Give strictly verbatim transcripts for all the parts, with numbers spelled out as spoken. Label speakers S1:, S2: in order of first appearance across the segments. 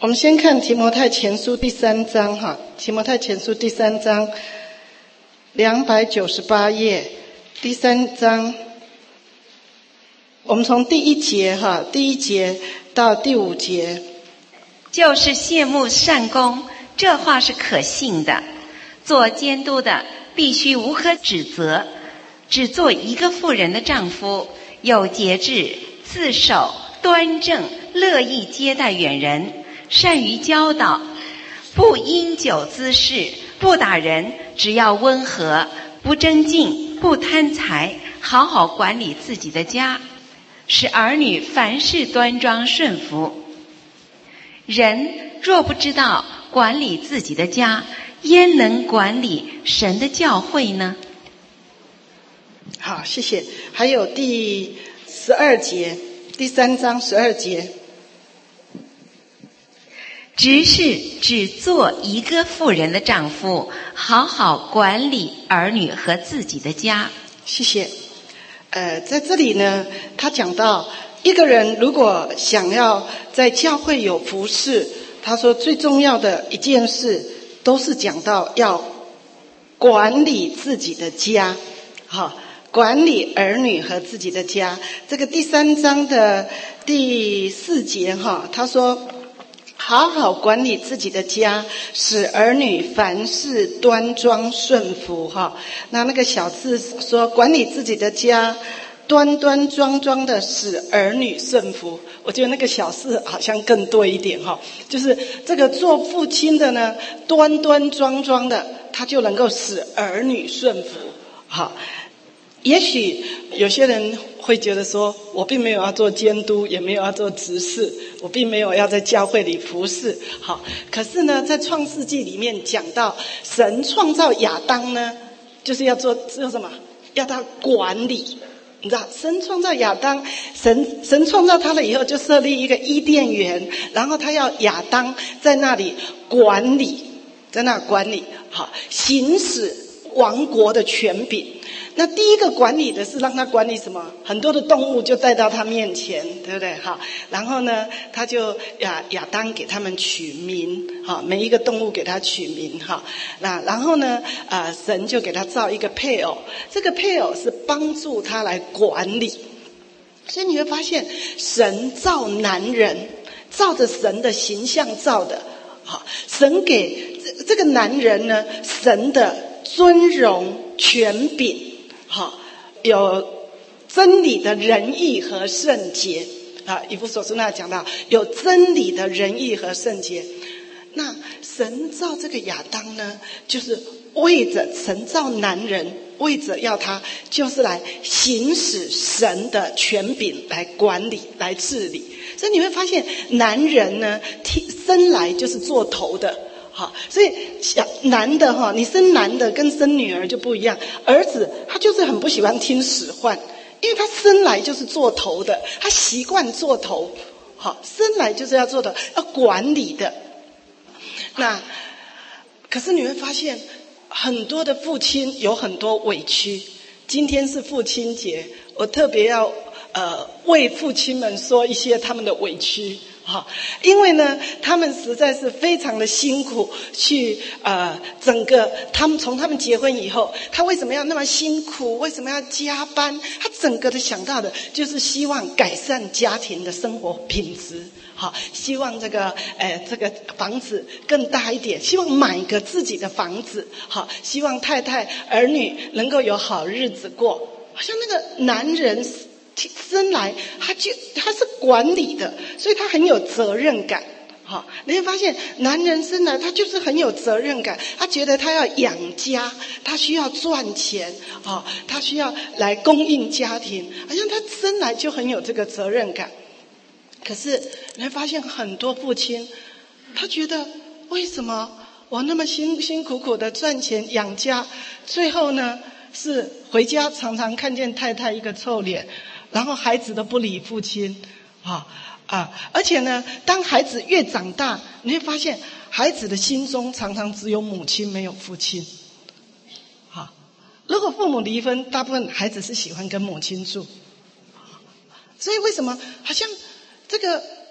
S1: 我们先看提摩太前书第三章哈，提摩太前书第三章两百九十八页，第三章，我们从第一节哈，第一节到第五节。
S2: 就是羡慕善功，这话是可信的。做监督的必须无可指责，只做一个妇人的丈夫，有节制，自守，端正，乐意接待远人，善于教导，不因酒滋事，不打人，只要温和，不争竞，不贪财，好好管理自己的家，使儿女凡事端庄顺服。人若不知道管理自己的家，焉能管理神的教会呢？
S1: 好，谢谢。还有第十二节，第三章十二节，
S2: 只是只做一个妇人的丈夫，好好管理儿女和自己的家。
S1: 谢谢。呃，在这里呢，他讲到一个人如果想要在教会有服事，他说最重要的一件事都是讲到要管理自己的家，好，管理儿女和自己的家。这个第三章的第四节哈，他说好好管理自己的家，使儿女凡事端庄顺服哈。那那个小字说管理自己的家，端端庄庄的使儿女顺服，我觉得那个小事好像更对一点哈，就是这个做父亲的呢，端端庄庄的，他就能够使儿女顺服。好，也许有些人会觉得说，我并没有要做监督，也没有要做执事，我并没有要在教会里服侍。好，可是呢，在创世纪里面讲到，神创造亚当呢，就是要做做什么？要他管理。你知道，神创造亚当，神神创造他了以后，就设立一个伊甸园，然后他要亚当在那里管理，在那管理，好，行使王国的权柄。那第一个管理的是让他管理什么？很多的动物就带到他面前，对不对？好，然后呢，他就亚亚当给他们取名，好，每一个动物给他取名，哈。那然后呢，呃，神就给他造一个配偶，这个配偶是帮助他来管理。所以你会发现，神造男人，照着神的形象造的，好，神给这这个男人呢，神的尊荣权柄。好，有真理的仁义和圣洁啊，以弗所书那讲到有真理的仁义和圣洁。那神造这个亚当呢，就是为着神造男人，为着要他就是来行使神的权柄，来管理，来治理。所以你会发现，男人呢，生来就是做头的。好，所以小男的哈，你生男的跟生女儿就不一样。儿子他就是很不喜欢听使唤，因为他生来就是做头的，他习惯做头。好，生来就是要做的，要管理的。那可是你会发现，很多的父亲有很多委屈。今天是父亲节，我特别要呃为父亲们说一些他们的委屈。好，因为呢，他们实在是非常的辛苦，去呃，整个他们从他们结婚以后，他为什么要那么辛苦？为什么要加班？他整个的想到的就是希望改善家庭的生活品质，好，希望这个呃这个房子更大一点，希望买一个自己的房子，好，希望太太儿女能够有好日子过。好像那个男人生来他就他是管理的，所以他很有责任感。好，你会发现男人生来他就是很有责任感，他觉得他要养家，他需要赚钱，好，他需要来供应家庭，好像他生来就很有这个责任感。可是你会发现很多父亲，他觉得为什么我那么辛辛苦苦的赚钱养家，最后呢是回家常常看见太太一个臭脸，然后孩子都不理父亲，啊啊！而且呢，当孩子越长大，你会发现孩子的心中常常只有母亲，没有父亲。好，如果父母离婚，大部分孩子是喜欢跟母亲住。所以为什么好像这个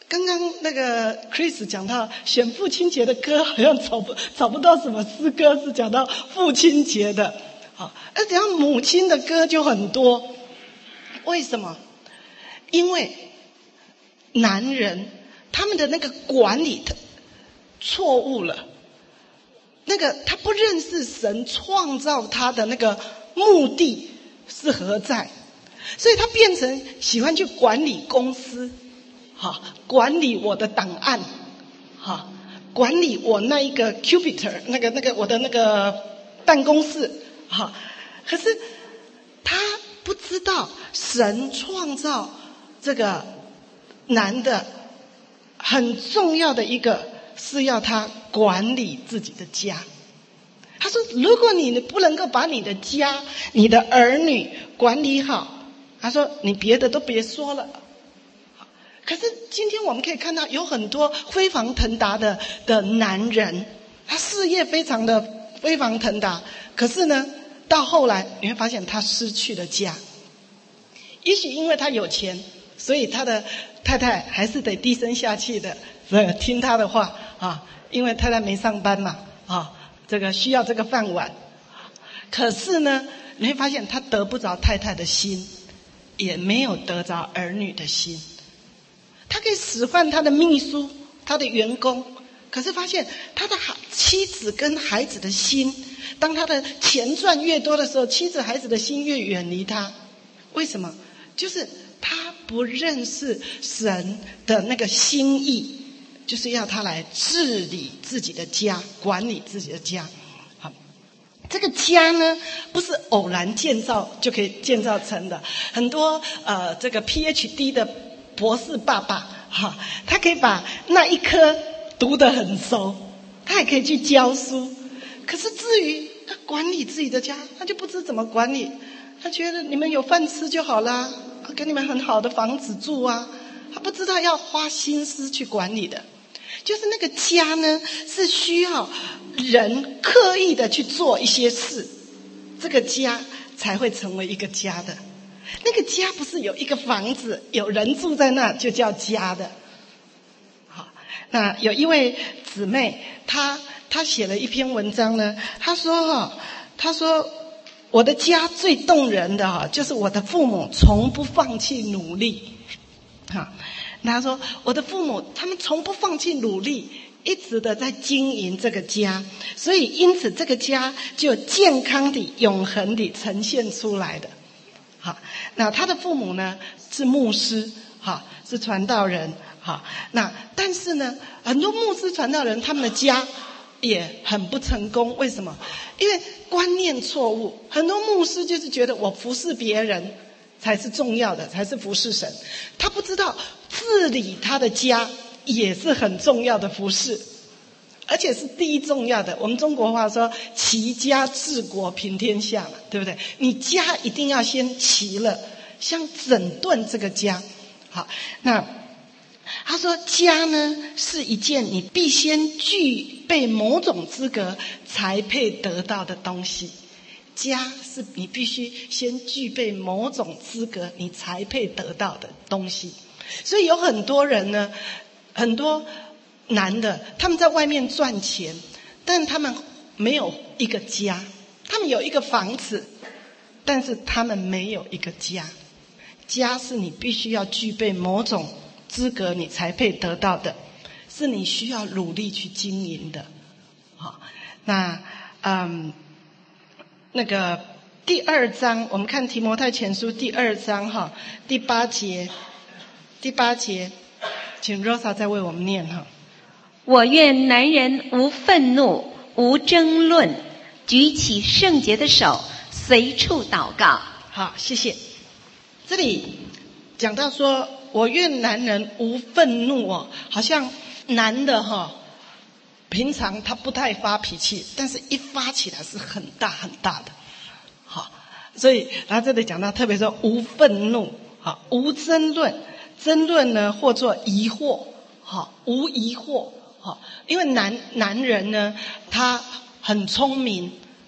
S1: 刚刚那个 Chris 讲到选父亲节的歌，好像找不找不到什么诗歌是讲到父亲节的，好，而讲到母亲的歌就很多。为什么？因为男人他们的那个管理的错误了，那个他不认识神创造他的那个目的是何在，所以他变成喜欢去管理公司，好，管理我的档案，好，管理我那一个 Cubitor 那个那个我的那个办公室，好，可是他不知道神创造这个男的很重要的一个是要他管理自己的家。他说如果你不能够把你的家你的儿女管理好，他说你别的都别说了。可是今天我们可以看到有很多飞黄腾达的的男人，他事业非常的飞黄腾达，可是呢到后来你会发现他失去了家。也许因为他有钱，所以他的太太还是得低声下气的听他的话啊，因为太太没上班嘛啊，这个需要这个饭碗。可是呢你会发现他得不着太太的心，也没有得着儿女的心。他可以使唤他的秘书他的员工，可是发现他的妻子跟孩子的心，当他的钱赚越多的时候，妻子孩子的心越远离他。为什么？就是他不认识神的那个心意，就是要他来治理自己的家，管理自己的家。好，这个家呢不是偶然建造就可以建造成的。很多呃这个 P H D 的博士爸爸哈，他可以把那一科读得很熟，他也可以去教书，可是至于他管理自己的家，他就不知怎么管理。他觉得你们有饭吃就好啦，给你们很好的房子住啊，他不知道要花心思去管理的。就是那个家呢是需要人刻意的去做一些事，这个家才会成为一个家的。那个家不是有一个房子有人住在那就叫家的。好，那有一位姊妹，她她写了一篇文章呢，她说哈，她说我的家最动人的哈，就是我的父母从不放弃努力。哈，她说我的父母他们从不放弃努力，一直的在经营这个家，所以因此这个家就健康的永恒的呈现出来的。好，那他的父母呢是牧师，好，是传道人，好，那但是呢很多牧师传道人他们的家也很不成功。为什么？因为观念错误。很多牧师就是觉得我服侍别人才是重要的，才是服侍神，他不知道治理他的家也是很重要的服侍，而且是第一重要的。我们中国话说齐家治国平天下嘛，对不对？你家一定要先齐了，像整顿这个家。好，那他说家呢是一件你必先具备某种资格才配得到的东西。家是你必须先具备某种资格你才配得到的东西。所以有很多人呢，很多男的他们在外面赚钱，但他们没有一个家。他们有一个房子，但是他们没有一个家。家是你必须要具备某种资格你才配得到的，是你需要努力去经营的。好，那嗯，那个第二章，我们看提摩太前书第二章哈，第八节，第八节，请 Rosa 再为我们念哈。
S2: 我愿男人无愤怒，无争论，举起圣洁的手，随处祷告。
S1: 好，谢谢。这里讲到说我愿男人无愤怒哦，好像男的哈，平常他不太发脾气，但是一发起来是很大很大的。好，所以他这里讲到特别说无愤怒，好，无争论，争论呢或作疑惑，好，无疑惑，好，因为男男人呢他很聪明，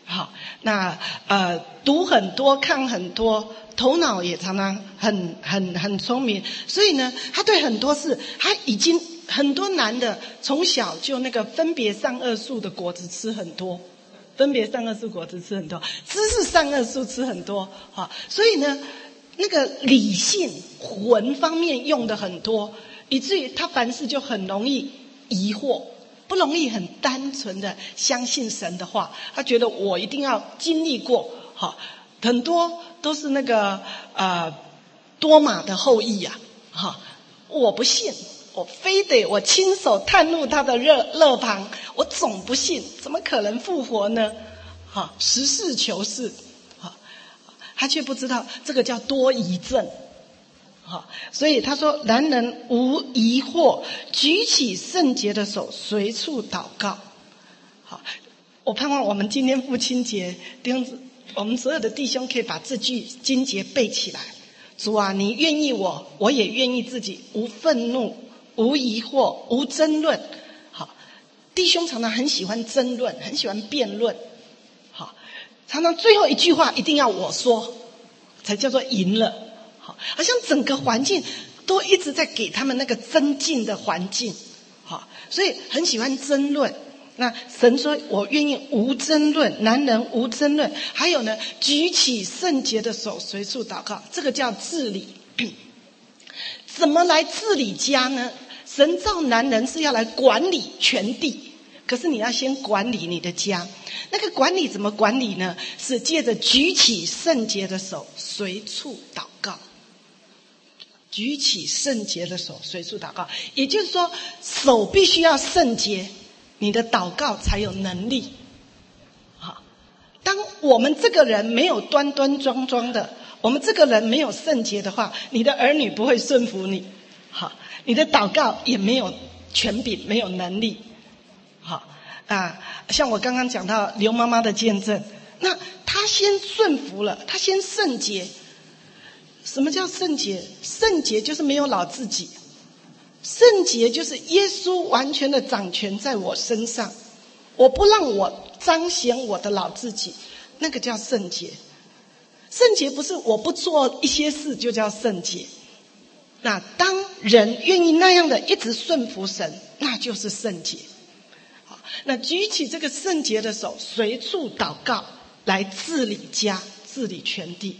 S1: 好，那呃读很多看很多，头脑也常常很很很聪明，所以呢他对很多事他已经很多男的从小就那个分别善恶树的果子吃很多，分别善恶树果子吃很多，知识善恶树吃很多，好，所以呢那个理性魂方面用的很多，以至于他凡事就很容易疑惑，不容易很单纯的相信神的话。他觉得我一定要经历过，好，很多都是那个呃多马的后裔啊，哈，我不信，我非得我亲手探入他的热肋旁，我总不信，怎么可能复活呢？哈，实事求是，哈，他却不知道这个叫多疑症。好，所以他说男人无疑惑，举起圣洁的手，随处祷告。好，我盼望我们今天父亲节，弟兄，我们所有的弟兄可以把这句经节背起来。主啊，你愿意我，我也愿意自己，无愤怒，无疑惑，无争论。好，弟兄常常很喜欢争论，很喜欢辩论。好，常常最后一句话一定要我说，才叫做赢了。好像整个环境都一直在给他们那个增进的环境，好，所以很喜欢争论。那神说我愿意无争论，男人无争论。还有呢，举起圣洁的手，随处祷告，这个叫治理。怎么来治理家呢？神造男人是要来管理全地，可是你要先管理你的家。那个管理怎么管理呢？是借着举起圣洁的手，随处祷告。举起圣洁的手，随处祷告，也就是说手必须要圣洁，你的祷告才有能力。好，当我们这个人没有端端庄庄的，我们这个人没有圣洁的话，你的儿女不会顺服你，好，你的祷告也没有权柄，没有能力。好啊，像我刚刚讲到刘妈妈的见证，那她先顺服了，她先圣洁。什么叫圣洁？圣洁就是没有老自己，圣洁就是耶稣完全的掌权在我身上，我不让我彰显我的老自己，那个叫圣洁。圣洁不是我不做一些事就叫圣洁，那当人愿意那样的一直顺服神，那就是圣洁。好，那举起这个圣洁的手，随处祷告，来治理家，治理全地。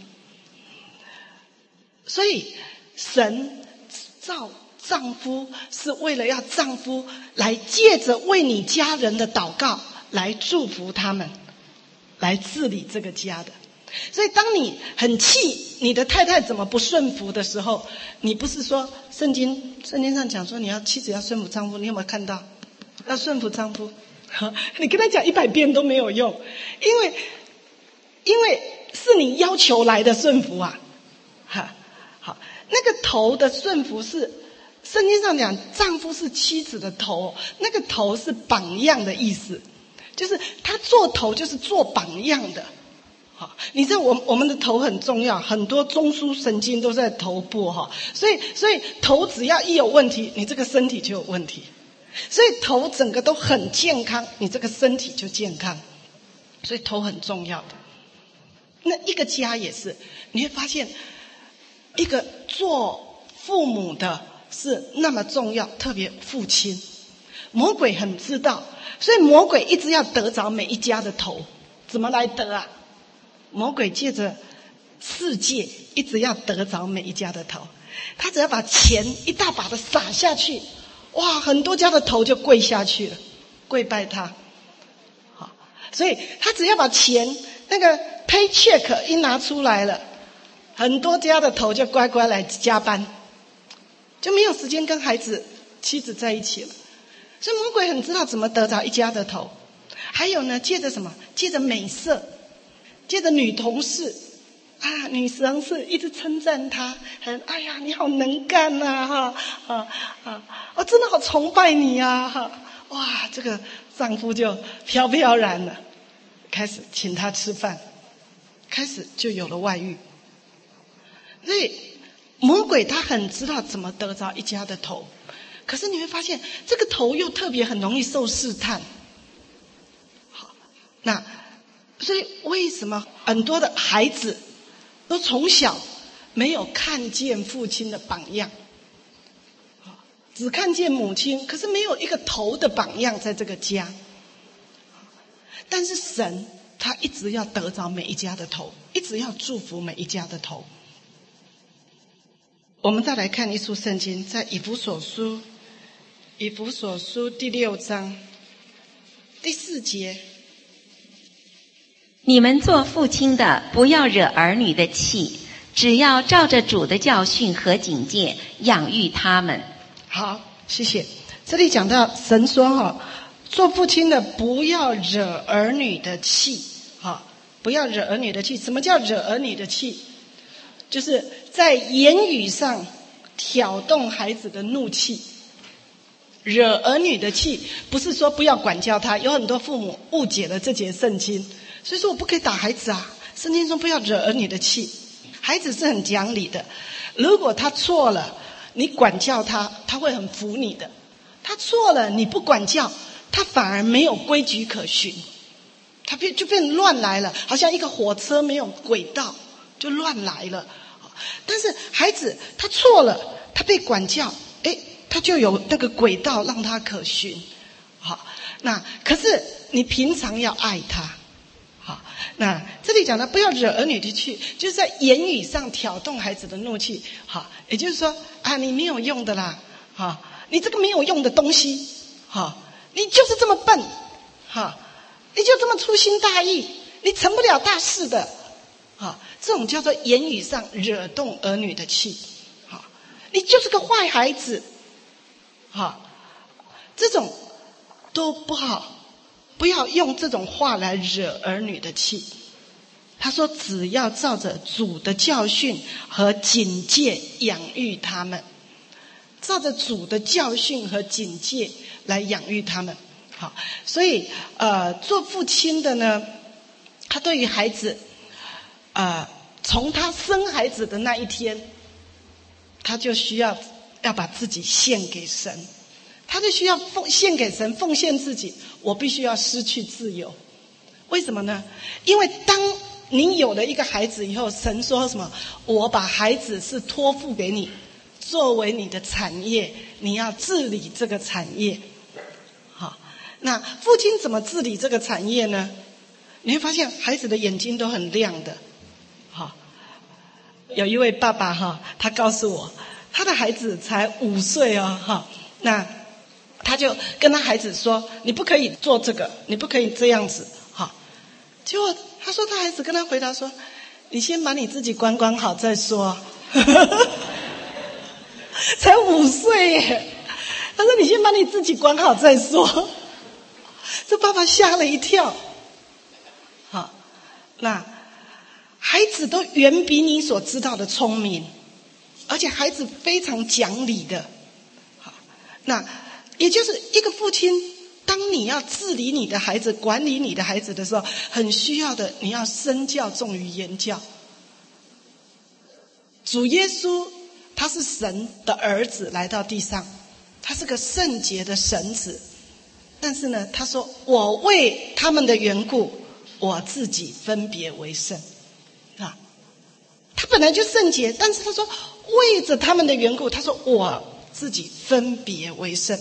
S1: 所以神造丈夫是为了要丈夫来借着为你家人的祷告来祝福他们，来治理这个家的。所以当你很气你的太太怎么不顺服的时候，你不是说圣经圣经上讲说你要妻子要顺服丈夫，你有没有看到要顺服丈夫？你跟他讲一百遍都没有用，因为因为是你要求来的顺服啊。哈，好，那个头的顺服是圣经上讲丈夫是妻子的头，那个头是榜样的意思，就是他做头就是做榜样的。好，你知道我我们的头很重要，很多中枢神经都在头部哈，所以所以头只要一有问题，你这个身体就有问题。所以头整个都很健康，你这个身体就健康，所以头很重要的。那一个家也是，你会发现一个做父母的是那么重要，特别父亲。魔鬼很知道，所以魔鬼一直要得着每一家的头。怎么来得啊？魔鬼借着世界一直要得着每一家的头，他只要把钱一大把的撒下去，哇，很多家的头就跪下去了，跪拜他。好，所以他只要把钱那个 paycheck 一拿出来了，很多家的头就乖乖来加班，就没有时间跟孩子妻子在一起了。所以魔鬼很知道怎么得着一家的头。还有呢，借着什么？借着美色，借着女同事啊，女同事一直称赞他，很哎呀你好能干呐、啊、哈啊啊，我真的好崇拜你啊哈，哇，这个丈夫就飘飘然了，开始请他吃饭，开始就有了外遇。所以魔鬼他很知道怎么得着一家的头，可是你会发现这个头又特别很容易受试探。好，那所以为什么很多的孩子都从小没有看见父亲的榜样，只看见母亲，可是没有一个头的榜样在这个家。但是神他一直要得着每一家的头，一直要祝福每一家的头。我们再来看一处圣经，在以弗所书，以弗所书第六章第四节，
S2: 你们做父亲的，不要惹儿女的气，只要照着主的教训和警戒养育他们。
S1: 好，谢谢。这里讲到神说哈，做父亲的不要惹儿女的气，哈，不要惹儿女的气。什么叫惹儿女的气？就是在言语上挑动孩子的怒气。惹儿女的气，不是说不要管教他，有很多父母误解了这节圣经，所以说我不可以打孩子啊。圣经说不要惹儿女的气，孩子是很讲理的，如果他错了，你管教他，他会很服你的。他错了，你不管教，他反而没有规矩可循，他变就变乱来了，好像一个火车没有轨道，就乱来了。但是孩子他错了，他被管教，诶，他就有那个轨道让他可循。好，那可是你平常要爱他。好，那这里讲的不要惹儿女的气，就是在言语上挑动孩子的怒气。好，也就是说啊，你没有用的啦，好，你这个没有用的东西，好，你就是这么笨，好，你就这么粗心大意，你成不了大事的。好，这种叫做言语上惹动儿女的气。好，你就是个坏孩子。好，这种都不好，不要用这种话来惹儿女的气。他说只要照着主的教训和警戒养育他们，照着主的教训和警戒来养育他们。好，所以呃，做父亲的呢，他对于孩子呃，从他生孩子的那一天，他就需要要把自己献给神，他就需要奉献给神，奉献自己。我必须要失去自由，为什么呢？因为当你有了一个孩子以后，神说什么？我把孩子是托付给你，作为你的产业，你要治理这个产业。好，那父亲怎么治理这个产业呢？你会发现孩子的眼睛都很亮的。好，有一位爸爸哈，他告诉我，他的孩子才五岁哦，哈，那他就跟他孩子说，你不可以做这个，你不可以这样子，哈。结果他说他孩子跟他回答说，你先把你自己管管好再说。才五岁耶，他说你先把你自己管好再说。这爸爸吓了一跳。好，那孩子都远比你所知道的聪明，而且孩子非常讲理的。好，那也就是一个父亲，当你要治理你的孩子，管理你的孩子的时候，很需要的，你要身教重于言教。主耶稣他是神的儿子来到地上，他是个圣洁的神子，但是呢，他说我为他们的缘故，我自己分别为圣啊。他本来就圣洁，但是他说为着他们的缘故，他说我自己分别为圣。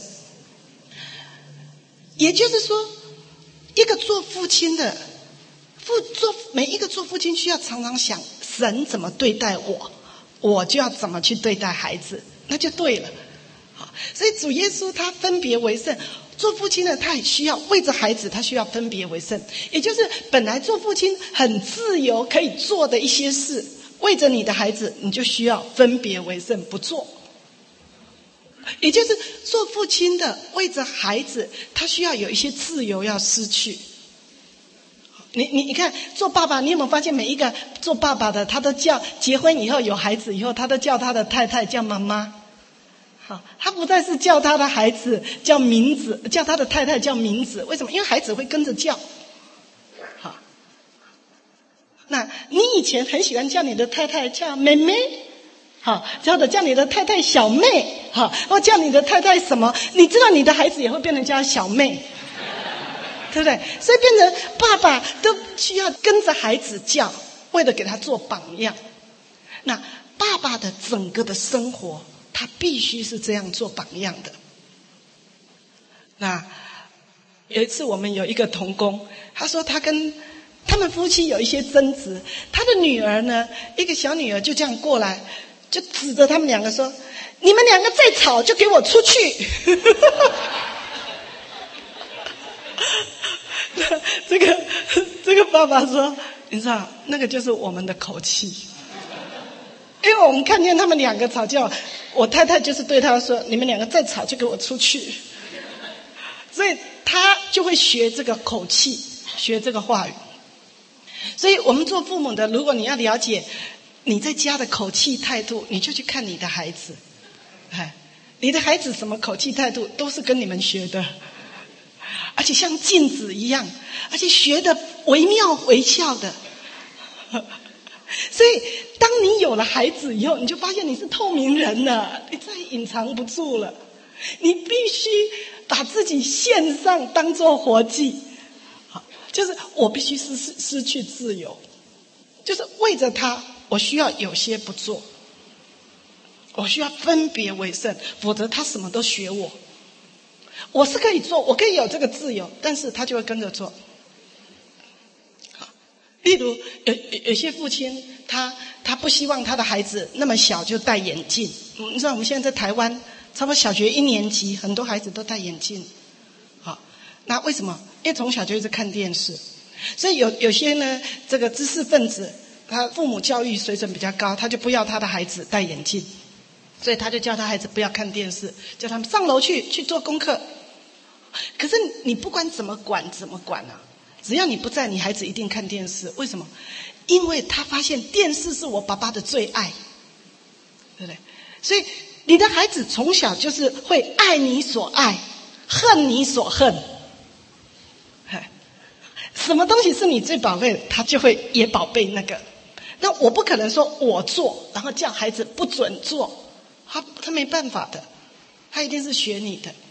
S1: 也就是说，一个做父亲的父做每一个做父亲需要常常想，神怎么对待我，我就要怎么去对待孩子，那就对了。好，所以主耶稣他分别为圣，做父亲的他也需要为着孩子，他需要分别为圣。也就是本来做父亲很自由可以做的一些事，为着你的孩子，你就需要分别为圣，不做。也就是做父亲的为着孩子，他需要有一些自由要失去。你你你看做爸爸，你有没有发现每一个做爸爸的，他都叫结婚以后有孩子以后，他都叫他的太太叫妈妈。好，他不再是叫他的孩子叫名字，叫他的太太叫名字。为什么？因为孩子会跟着叫。好，那你以前很喜欢叫你的太太叫妹妹，好，叫的叫你的太太小妹，好，或叫你的太太什么？你知道你的孩子也会变成叫小妹。 对不对？所以变成爸爸都需要跟着孩子叫，为了给他做榜样。那爸爸的整个的生活，他必须是这样做榜样的。那有一次我们有一个同工，他说他跟他们夫妻有一些争执，他的女儿呢，一个小女儿就这样过来，就指着他们两个说：“你们两个再吵，就给我出去。”这个这个爸爸说：“你知道，那个就是我们的口气。”因为我们看见他们两个吵架，我太太就是对他说：“你们两个再吵，就给我出去。”所以他就会学这个口气，学这个话语。所以我们做父母的，如果你要了解你在家的口气态度，你就去看你的孩子。哎，你的孩子什么口气态度都是跟你们学的，而且像镜子一样，而且学的惟妙惟肖的。所以当你有了孩子以后，你就发现你是透明人了，你再隐藏不住了，你必须把自己献上，当作活祭。好，就是我必须失失去自由，就是为着他，我需要有些不做，我需要分别为圣，否则他什么都学我。我是可以做，我可以有这个自由，但是他就会跟着做。例如有有些父亲，他他不希望他的孩子那么小就戴眼镜。你知道我们现在在台湾，差不多小学一年级，很多孩子都戴眼镜。好，那为什么？因为从小就一直看电视，所以有有些呢，这个知识分子，他父母教育水准比较高，他就不要他的孩子戴眼镜，所以他就叫他孩子不要看电视，叫他们上楼去去做功课。可是你不管怎么管怎么管啊，只要你不在，你孩子一定看电视。为什么？因为他发现电视是我爸爸的最爱，对不对？所以你的孩子从小就是会爱你所爱，恨你所恨。什么东西是你最宝贝的，他就会也宝贝那个。那我不可能说我做，然后叫孩子不准做，他他没办法的，他一定是学你的。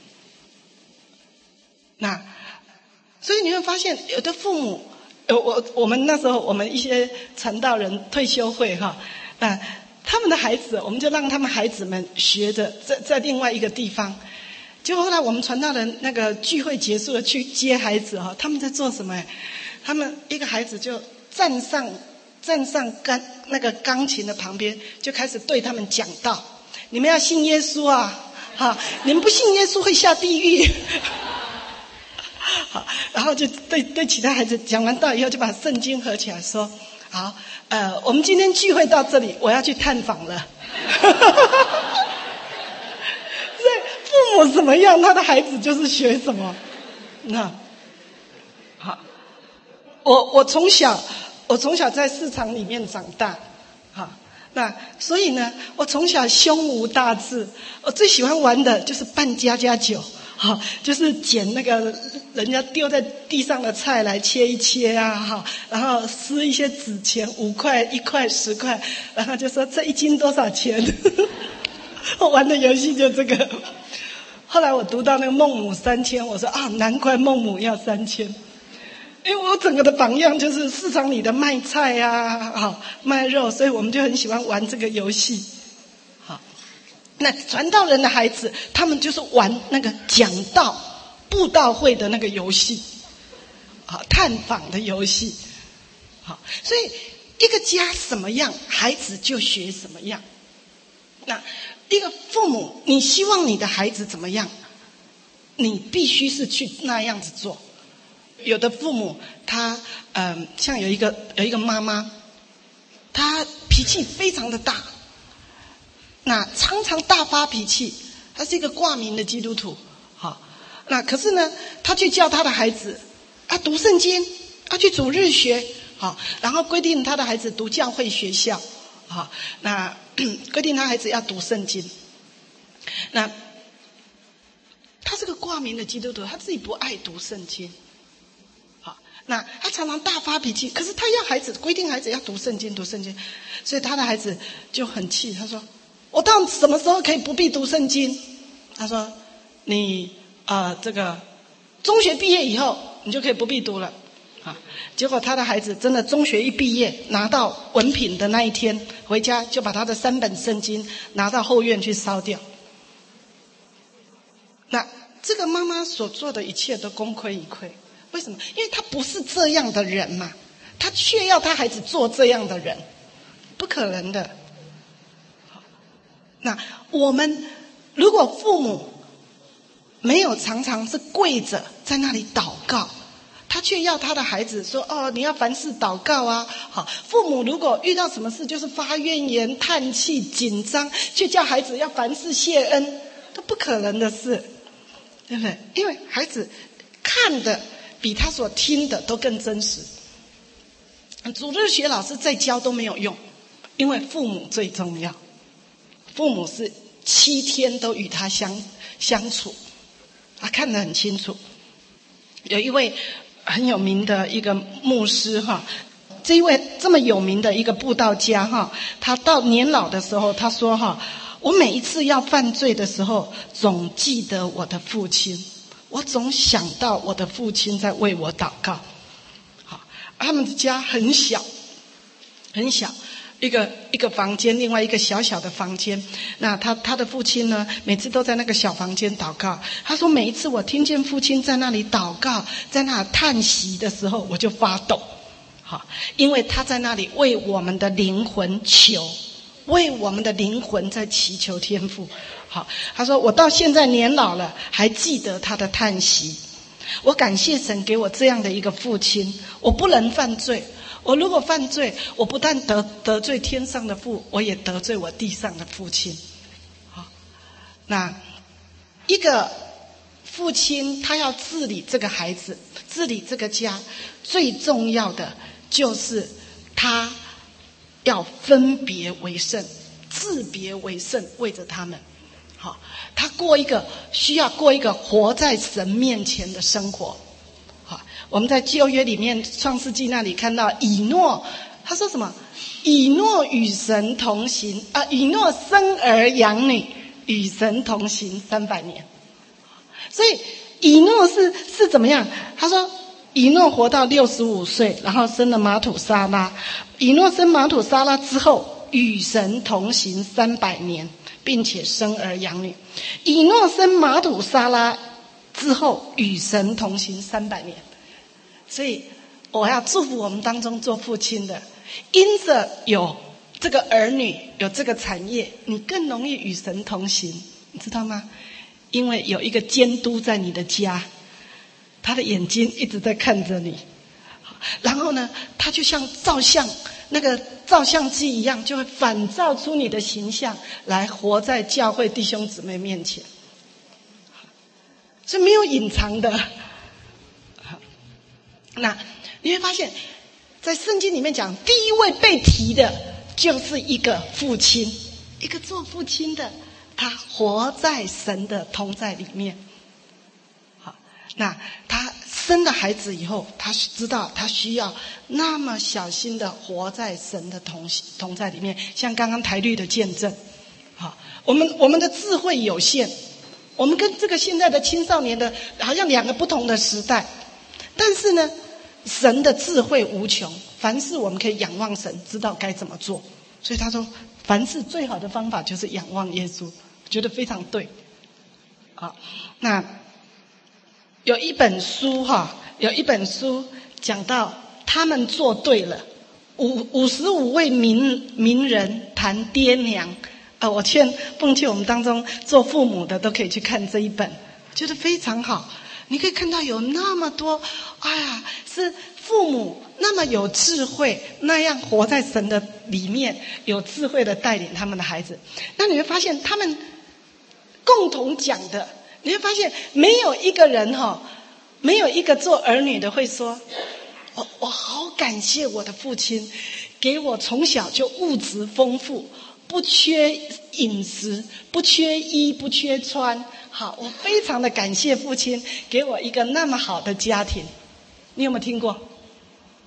S1: 那所以你会发现，有的父母，我我们那时候我们一些传道人退休会哈，那他们的孩子，我们就让他们孩子们学着在在另外一个地方。结果后来我们传道人那个聚会结束了，去接孩子哈，他们在做什么？他们一个孩子就站上站上钢那个钢琴的旁边，就开始对他们讲道：你们要信耶稣啊，哈，你们不信耶稣会下地狱。好，然后就对对其他孩子讲完道以后，就把圣经合起来说：好，呃，我们今天聚会到这里，我要去探访了。所以父母怎么样，他的孩子就是学什么。那好，我我从小我从小在市场里面长大，好，那所以呢，我从小胸无大志，我最喜欢玩的就是扮家家酒。好，就是捡那个人家丢在地上的菜来切一切啊，好，然后撕一些纸钱，五块、一块、十块，然后就说这一斤多少钱？我玩的游戏就这个。后来我读到那个孟母三迁，我说啊，难怪孟母要三迁，因为我整个的榜样就是市场里的卖菜啊，好卖肉，所以我们就很喜欢玩这个游戏。那传道人的孩子，他们就是玩那个讲道、布道会的那个游戏，啊，探访的游戏，好，所以一个家什么样，孩子就学什么样。那一个父母，你希望你的孩子怎么样，你必须是去那样子做。有的父母，他嗯、呃，像有一个有一个妈妈，她脾气非常的大。那常常大发脾气，他是一个挂名的基督徒，好，那可是呢，他去叫他的孩子啊读圣经，啊去主日学，好，然后规定他的孩子读教会学校，好，那规定他孩子要读圣经。那他是个挂名的基督徒，他自己不爱读圣经，好，那他常常大发脾气，可是他要孩子规定孩子要读圣经，读圣经，所以他的孩子就很气，他说。我到什么时候可以不必读圣经？他说：“你啊、呃，这个中学毕业以后， 你就可以不必读了。啊，结果他的孩子真的中学一毕业，拿到文凭的那一天，回家就把他的三本圣经拿到后院去烧掉。那这个妈妈所做的一切都功亏一篑，为什么？因为她不是这样的人嘛，她却要她孩子做这样的人，不可能的。那我们如果父母没有常常是跪着在那里祷告，他却要他的孩子说，哦，你要凡事祷告啊。好，父母如果遇到什么事就是发怨言、叹气、紧张，却叫孩子要凡事谢恩，都不可能的事，对不对？因为孩子看的比他所听的都更真实。主日学老师再教都没有用，因为父母最重要。父母是七天都与他相相处，他看得很清楚。有一位很有名的一个牧师哈，这一位这么有名的一个布道家哈，他到年老的时候，他说哈，我每一次要犯罪的时候，总记得我的父亲，我总想到我的父亲在为我祷告。好，他们的家很小，很小。一个一个房间，另外一个小小的房间。那他他的父亲呢，每次都在那个小房间祷告。他说，每一次我听见父亲在那里祷告，在那里叹息的时候，我就发抖。好，因为他在那里为我们的灵魂求，为我们的灵魂在祈求天父。好，他说我到现在年老了，还记得他的叹息。我感谢神给我这样的一个父亲，我不能犯罪。我如果犯罪，我不但得得罪天上的父，我也得罪我地上的父亲。好，那一个父亲他要治理这个孩子，治理这个家，最重要的就是他要分别为圣，自别为圣，为着他们。好，他过一个需要过一个活在神面前的生活。好，我们在旧约里面创世纪那里看到以诺，他说什么？以诺与神同行啊，以诺生儿养女，与神同行三百年。所以以诺是是怎么样？他说以诺活到六十五岁，然后生了马土沙拉。以诺生马土沙拉之后，与神同行三百年，并且生儿养女。以诺生马土沙拉之后，与神同行三百年。所以我要祝福我们当中做父亲的，因着有这个儿女，有这个产业，你更容易与神同行，你知道吗？因为有一个监督在你的家，他的眼睛一直在看着你，然后呢，他就像照相那个照相机一样，就会反照出你的形象来活在教会弟兄姊妹面前，是没有隐藏的。那你会发现在圣经里面讲，第一位被提的就是一个父亲，一个做父亲的，他活在神的同在里面。好，那他生了孩子以后，他知道他需要那么小心的活在神的同同在里面，像刚刚台律的见证。好，我们我们的智慧有限，我们跟这个现在的青少年的好像两个不同的时代，但是呢，神的智慧无穷，凡事我们可以仰望神，知道该怎么做。所以他说，凡事最好的方法就是仰望耶稣，我觉得非常对。好，那有一本书哈，有一本书讲到他们做对了，五五十五位名名人谈爹娘。呃，我劝奉劝我们当中做父母的都可以去看这一本，觉得非常好。你可以看到有那么多，哎呀，是父母那么有智慧，那样活在神的里面，有智慧的带领他们的孩子。那你会发现他们共同讲的，你会发现没有一个人哈、哦，没有一个做儿女的会说，我我好感谢我的父亲，给我从小就物质丰富，不缺饮食，不缺衣，不缺穿。好，我非常的感谢父亲给我一个那么好的家庭。你有没有听过？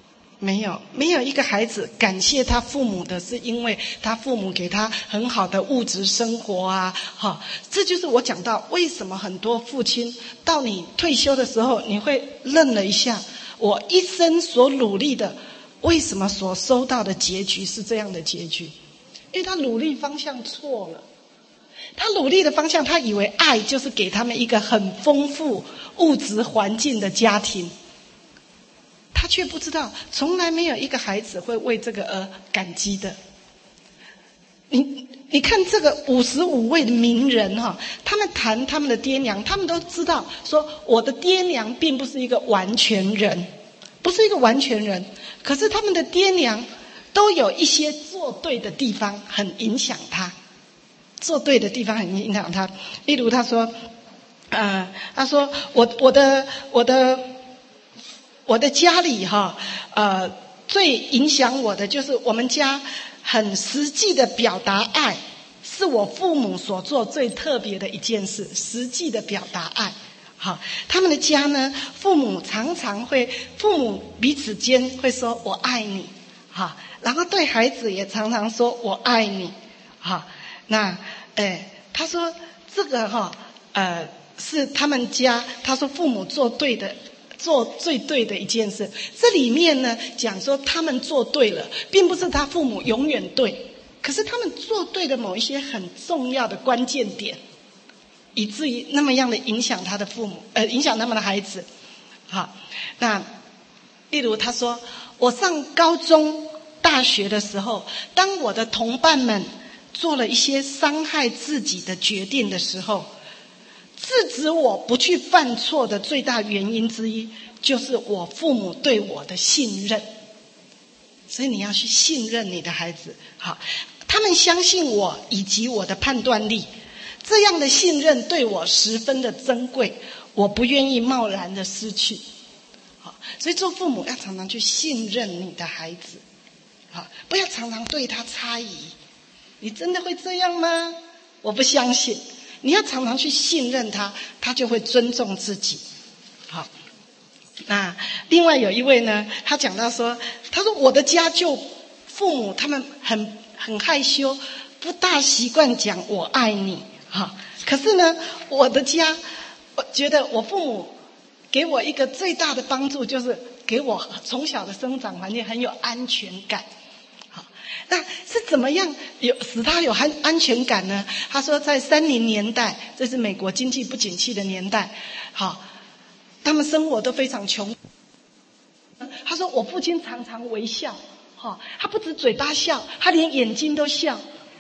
S1: 没有，没有一个孩子感谢他父母的是因为他父母给他很好的物质生活啊，哈，这就是我讲到为什么很多父亲到你退休的时候，你会愣了一下，我一生所努力的，为什么所收到的结局是这样的结局？因为他努力方向错了。他努力的方向，他以为爱就是给他们一个很丰富物质环境的家庭，他却不知道从来没有一个孩子会为这个而感激的。你你看这个五十五位名人哈，他们谈他们的爹娘，他们都知道说我的爹娘并不是一个完全人，不是一个完全人，可是他们的爹娘都有一些做对的地方，很影响他。做对的地方很影响他，例如他说，呃，他说我我的我的我的家里哈，呃，最影响我的就是我们家很实际的表达爱，是我父母所做最特别的一件事，实际的表达爱。好，他们的家呢，父母常常会，父母彼此间会说我爱你，好，然后对孩子也常常说我爱你，好。那，哎，他说这个哈，呃，是他们家，他说父母做对的，做最对的一件事。这里面呢，讲说他们做对了，并不是他父母永远对，可是他们做对的某一些很重要的关键点，以至于那么样的影响他的父母，呃，影响他们的孩子。好，那例如他说，我上高中、大学的时候，当我的同伴们做了一些伤害自己的决定的时候，制止我不去犯错的最大原因之一，就是我父母对我的信任。所以你要去信任你的孩子，好，他们相信我以及我的判断力，这样的信任对我十分的珍贵，我不愿意贸然的失去。好，所以做父母要常常去信任你的孩子，好，不要常常对他猜疑。你真的会这样吗？我不相信。你要常常去信任他，他就会尊重自己。好，那另外有一位呢，他讲到说，他说我的家就父母他们很很害羞，不大习惯讲我爱你。哈，可是呢，我的家，我觉得我父母给我一个最大的帮助，就是给我从小的生长环境很有安全感。那是怎么样有使他有安安全感呢？他说在三零年代，这是美国经济不景气的年代，好，他们生活都非常穷。他说我父亲常常微笑，哈，他不止嘴巴笑，他连眼睛都笑。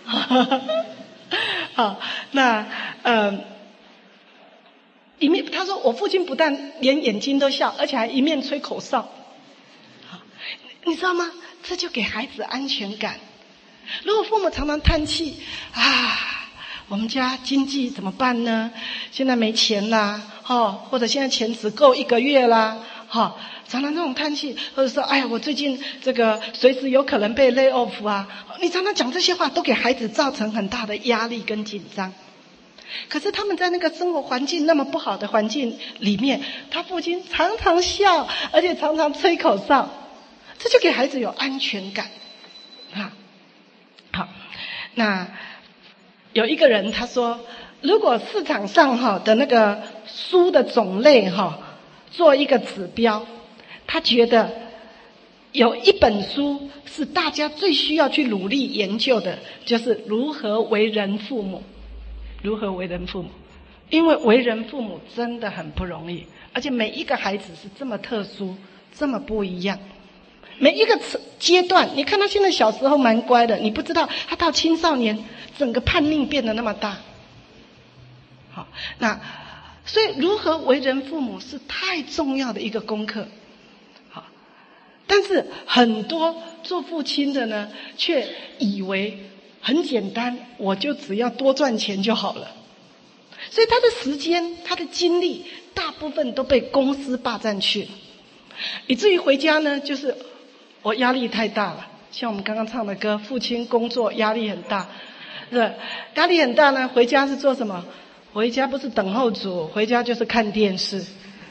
S1: 好，那呃，一面他说我父亲不但连眼睛都笑，而且还一面吹口哨。好，你知道吗？这就给孩子安全感。如果父母常常叹气啊，我们家经济怎么办呢？现在没钱啦，哦，或者现在钱只够一个月啦，哈，常常这种叹气，或者说，哎呀，我最近这个随时有可能被 lay off 啊，你常常讲这些话，都给孩子造成很大的压力跟紧张。可是他们在那个生活环境那么不好的环境里面，他父亲常常笑，而且常常吹口哨。这就给孩子有安全感，啊，好，那有一个人他说，如果市场上哈的那个书的种类哈做一个指标，他觉得有一本书是大家最需要去努力研究的，就是如何为人父母，如何为人父母，因为为人父母真的很不容易，而且每一个孩子是这么特殊，这么不一样。每一个阶段，你看他现在小时候蛮乖的，你不知道他到青少年整个叛逆变得那么大。好，那所以如何为人父母是太重要的一个功课。好，但是很多做父亲的呢，却以为很简单，我就只要多赚钱就好了。所以他的时间、他的精力，大部分都被公司霸占去了，以至于回家呢，就是我压力太大了，像我们刚刚唱的歌，父亲工作压力很大，是压力很大呢。回家是做什么？回家不是等候主，回家就是看电视。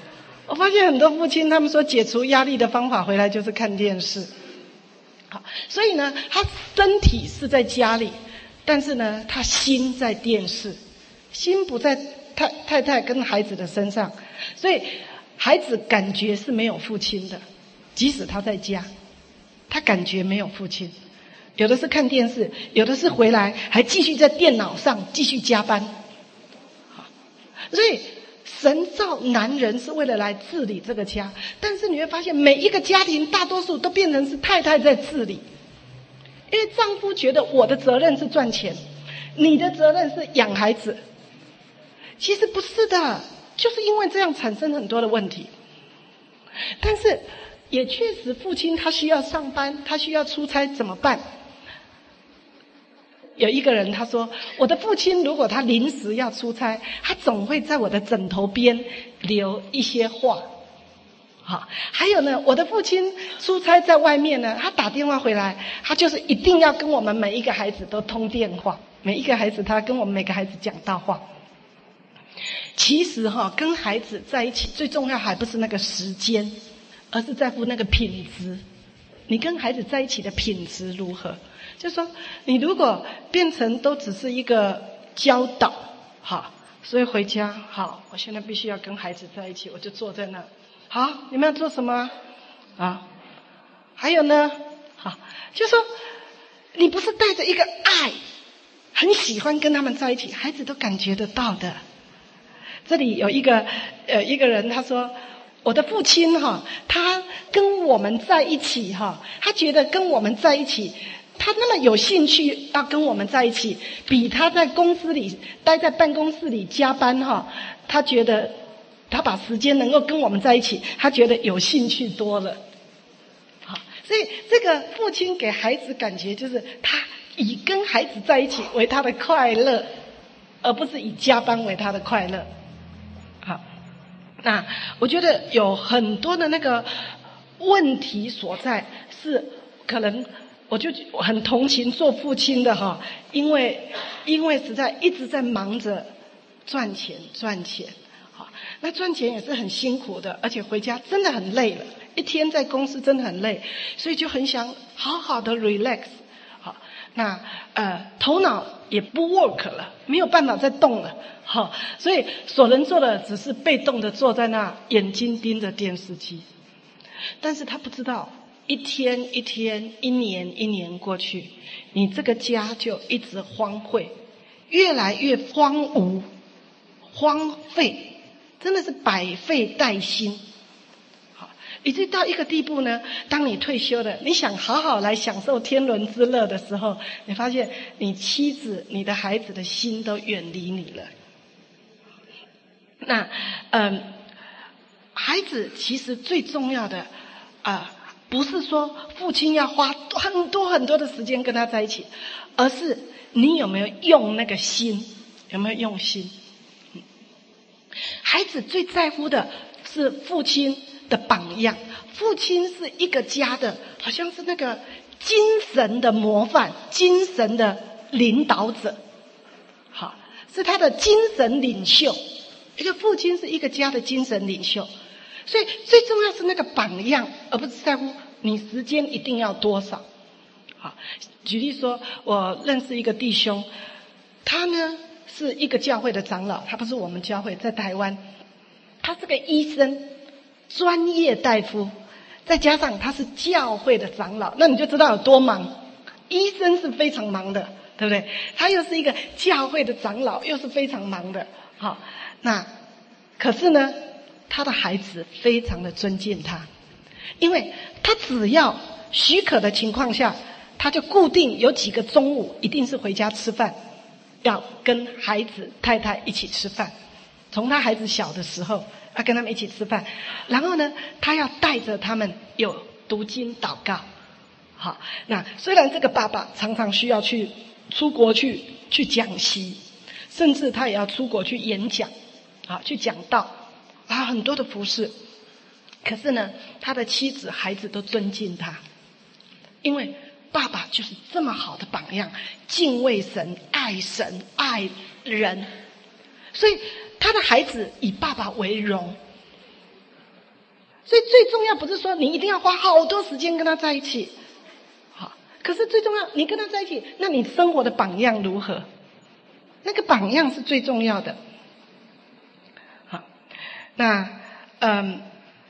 S1: 我发现很多父亲他们说解除压力的方法回来就是看电视。好，所以呢，他身体是在家里，但是呢，他心在电视，心不在太太太跟孩子的身上，所以孩子感觉是没有父亲的，即使他在家，他感觉没有父亲。有的是看电视，有的是回来还继续在电脑上继续加班。好，所以神造男人是为了来治理这个家，但是你会发现每一个家庭大多数都变成是太太在治理，因为丈夫觉得我的责任是赚钱，你的责任是养孩子。其实不是的，就是因为这样产生很多的问题。但是也确实父亲他需要上班，他需要出差，怎么办？有一个人他说，我的父亲如果他临时要出差，他总会在我的枕头边留一些话。好，还有呢，我的父亲出差在外面呢，他打电话回来，他就是一定要跟我们每一个孩子都通电话，每一个孩子他跟我们每个孩子讲大话。其实哈，跟孩子在一起最重要还不是那个时间，而是在乎那个品质。你跟孩子在一起的品质如何？就是说，你如果变成都只是一个教导，好，所以回家好，我现在必须要跟孩子在一起，我就坐在那。好，你们要做什么啊？还有呢，好，就是说，你不是带着一个爱，很喜欢跟他们在一起，孩子都感觉得到的。这里有一个呃一个人他说，我的父亲哈，他跟我们在一起哈，他觉得跟我们在一起，他那么有兴趣要跟我们在一起，比他在公司里待在办公室里加班哈，他觉得他把时间能够跟我们在一起，他觉得有兴趣多了。好，所以这个父亲给孩子感觉就是他以跟孩子在一起为他的快乐，而不是以加班为他的快乐。好，那我觉得有很多的那个问题所在，是可能我就很同情做父亲的哈，因为因为实在一直在忙着赚钱赚钱，好，那赚钱也是很辛苦的，而且回家真的很累了，一天在公司真的很累，所以就很想好好的 relax。好，那呃头脑也不 work 了，没有办法再动了，好，所以所能做的只是被动的坐在那，眼睛盯着电视机。但是他不知道，一天一天，一年一年过去，你这个家就一直荒废，越来越荒芜、荒废，真的是百废待兴。以至于到一个地步呢，当你退休了，你想好好来享受天伦之乐的时候，你发现你妻子、你的孩子的心都远离你了。那嗯，孩子其实最重要的啊、呃，不是说父亲要花很多很多的时间跟他在一起，而是你有没有用那个心，有没有用心。嗯，孩子最在乎的是父亲的榜样，父亲是一个家的，好像是那个精神的模范，精神的领导者，好，是他的精神领袖。一个父亲是一个家的精神领袖，所以最重要是那个榜样，而不是在乎你时间一定要多少。好，举例说，我认识一个弟兄，他呢是一个教会的长老，他不是我们教会，在台湾，他是个医生。专业大夫，再加上他是教会的长老，那你就知道有多忙。医生是非常忙的，对不对？他又是一个教会的长老，又是非常忙的。好，那可是呢，他的孩子非常的尊敬他，因为他只要许可的情况下，他就固定有几个中午一定是回家吃饭，要跟孩子太太一起吃饭。从他孩子小的时候，要跟他们一起吃饭，然后呢，他要带着他们有读经祷告。好，那虽然这个爸爸常常需要去出国去去讲习，甚至他也要出国去演讲，啊，去讲道，啊，很多的服事。可是呢，他的妻子、孩子都尊敬他，因为爸爸就是这么好的榜样，敬畏神、爱神、爱人，所以他的孩子以爸爸为荣。 所以最重要不是说你一定要花好多时间跟他在一起，好，可是最重要，你跟他在一起，那你生活的榜样如何？那个榜样是最重要的。好，那嗯，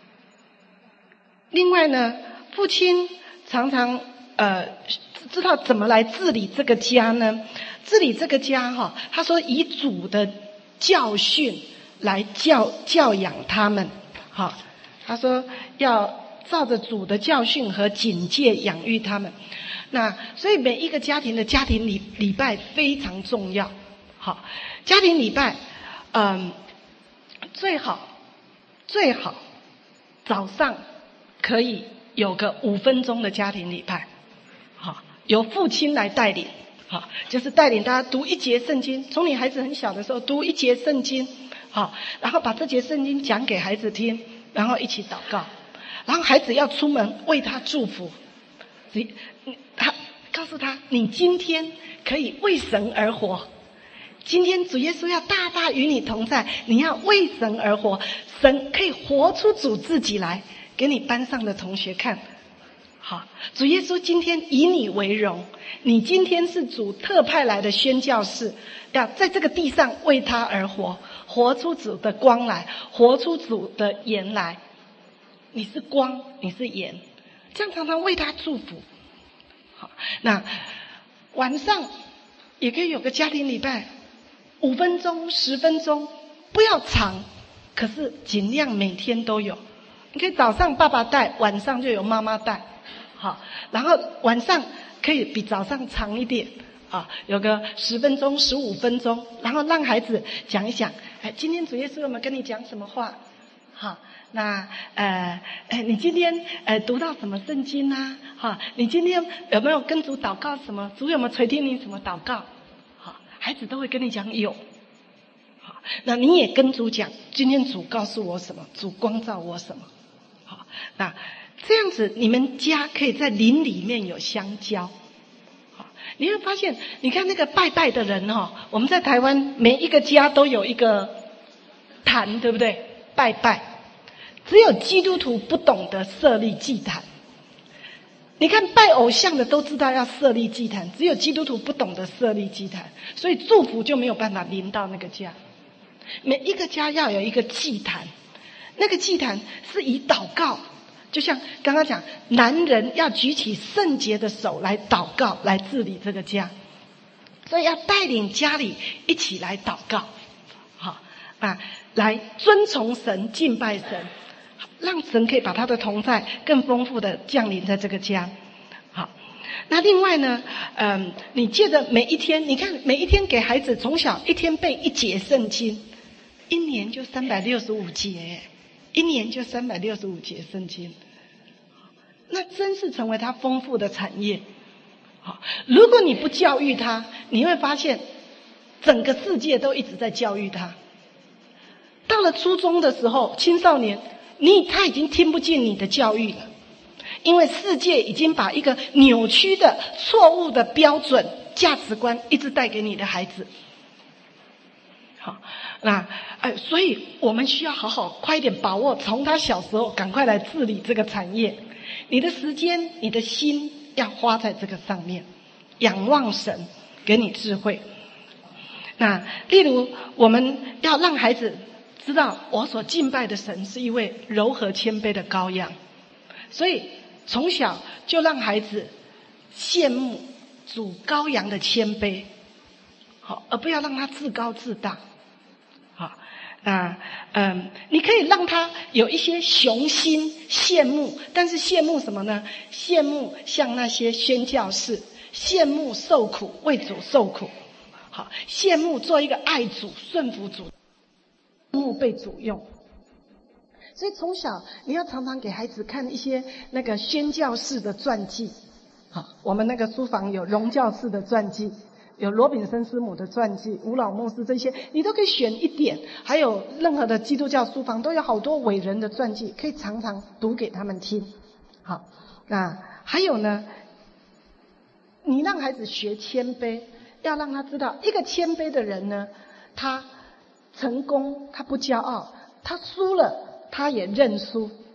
S1: 另外呢，父亲常常呃知道怎么来治理这个家呢？治理这个家哈，他说以主的教训来教教养他们，好，他说要照着主的教训和警戒养育他们。那所以每一个家庭的家庭礼礼拜非常重要。好，家庭礼拜，嗯，最好最好早上可以有个五分钟的家庭礼拜，好，由父亲来带领，好，就是带领大家读一节圣经，从你孩子很小的时候读一节圣经，好，然后把这节圣经讲给孩子听，然后一起祷告，然后孩子要出门为他祝福，他告诉他，你今天可以为神而活。今天主耶稣要大大与你同在，你要为神而活，神可以活出主自己来给你班上的同学看。好，主耶稣今天以你为荣，你今天是主特派来的宣教士，要在这个地上为他而活，活出主的光来，活出主的盐来。你是光，你是盐，这样常常为他祝福。好，那晚上也可以有个家庭礼拜，五分钟、十分钟，不要长，可是尽量每天都有。你可以早上爸爸带，晚上就有妈妈带，好，然后晚上可以比早上长一点，啊，有个十分钟、十五分钟，然后让孩子讲一讲，哎，今天主耶稣有没有跟你讲什么话？好，那呃，哎，你今天呃读到什么圣经啊？哈，你今天有没有跟主祷告什么？主有没有垂听你什么祷告？孩子都会跟你讲有，好，那你也跟主讲，今天主告诉我什么，主光照我什么，好，那这样子你们家可以在灵里面有相交，好，你会发现，你看那个拜拜的人哦，我们在台湾每一个家都有一个坛，对不对？拜拜，只有基督徒不懂得设立祭坛。你看拜偶像的都知道要设立祭坛，只有基督徒不懂得设立祭坛，所以祝福就没有办法临到那个家。每一个家要有一个祭坛，那个祭坛是以祷告，就像刚刚讲，男人要举起圣洁的手来祷告，来治理这个家，所以要带领家里一起来祷告，好啊，来尊崇神、敬拜神，让神可以把他的同在更丰富的降临在这个家。好，那另外呢，嗯，你借着每一天，你看每一天给孩子从小一天背一节圣经，一年就三百六十五节，一年就三百六十五节圣经，那真是成为他丰富的产业。好，如果你不教育他，你会发现整个世界都一直在教育他。到了初中的时候，青少年，你他已经听不进你的教育了，因为世界已经把一个扭曲的、错误的标准、价值观一直带给你的孩子。好，那哎，所以我们需要好好快一点把握，从他小时候赶快来治理这个产业。你的时间、你的心要花在这个上面，仰望神给你智慧。那例如，我们要让孩子知道，我所敬拜的神是一位柔和谦卑的羔羊，所以从小就让孩子羡慕主羔羊的谦卑，好，而不要让他自高自大。好，那嗯，你可以让他有一些雄心羡慕，但是羡慕什么呢？羡慕像那些宣教士，羡慕受苦为主受苦，好，羡慕做一个爱主顺服主，羡慕被主用。所以从小你要常常给孩子看一些那个宣教士的传记，好，我们那个书房有荣教士的传记，有罗炳生师母的传记，吴老牧师，这些你都可以选一点，还有任何的基督教书房都有好多伟人的传记，可以常常读给他们听。好，那还有呢，你让孩子学谦卑，要让他知道一个谦卑的人呢，他成功他不骄傲，他输了他也认输，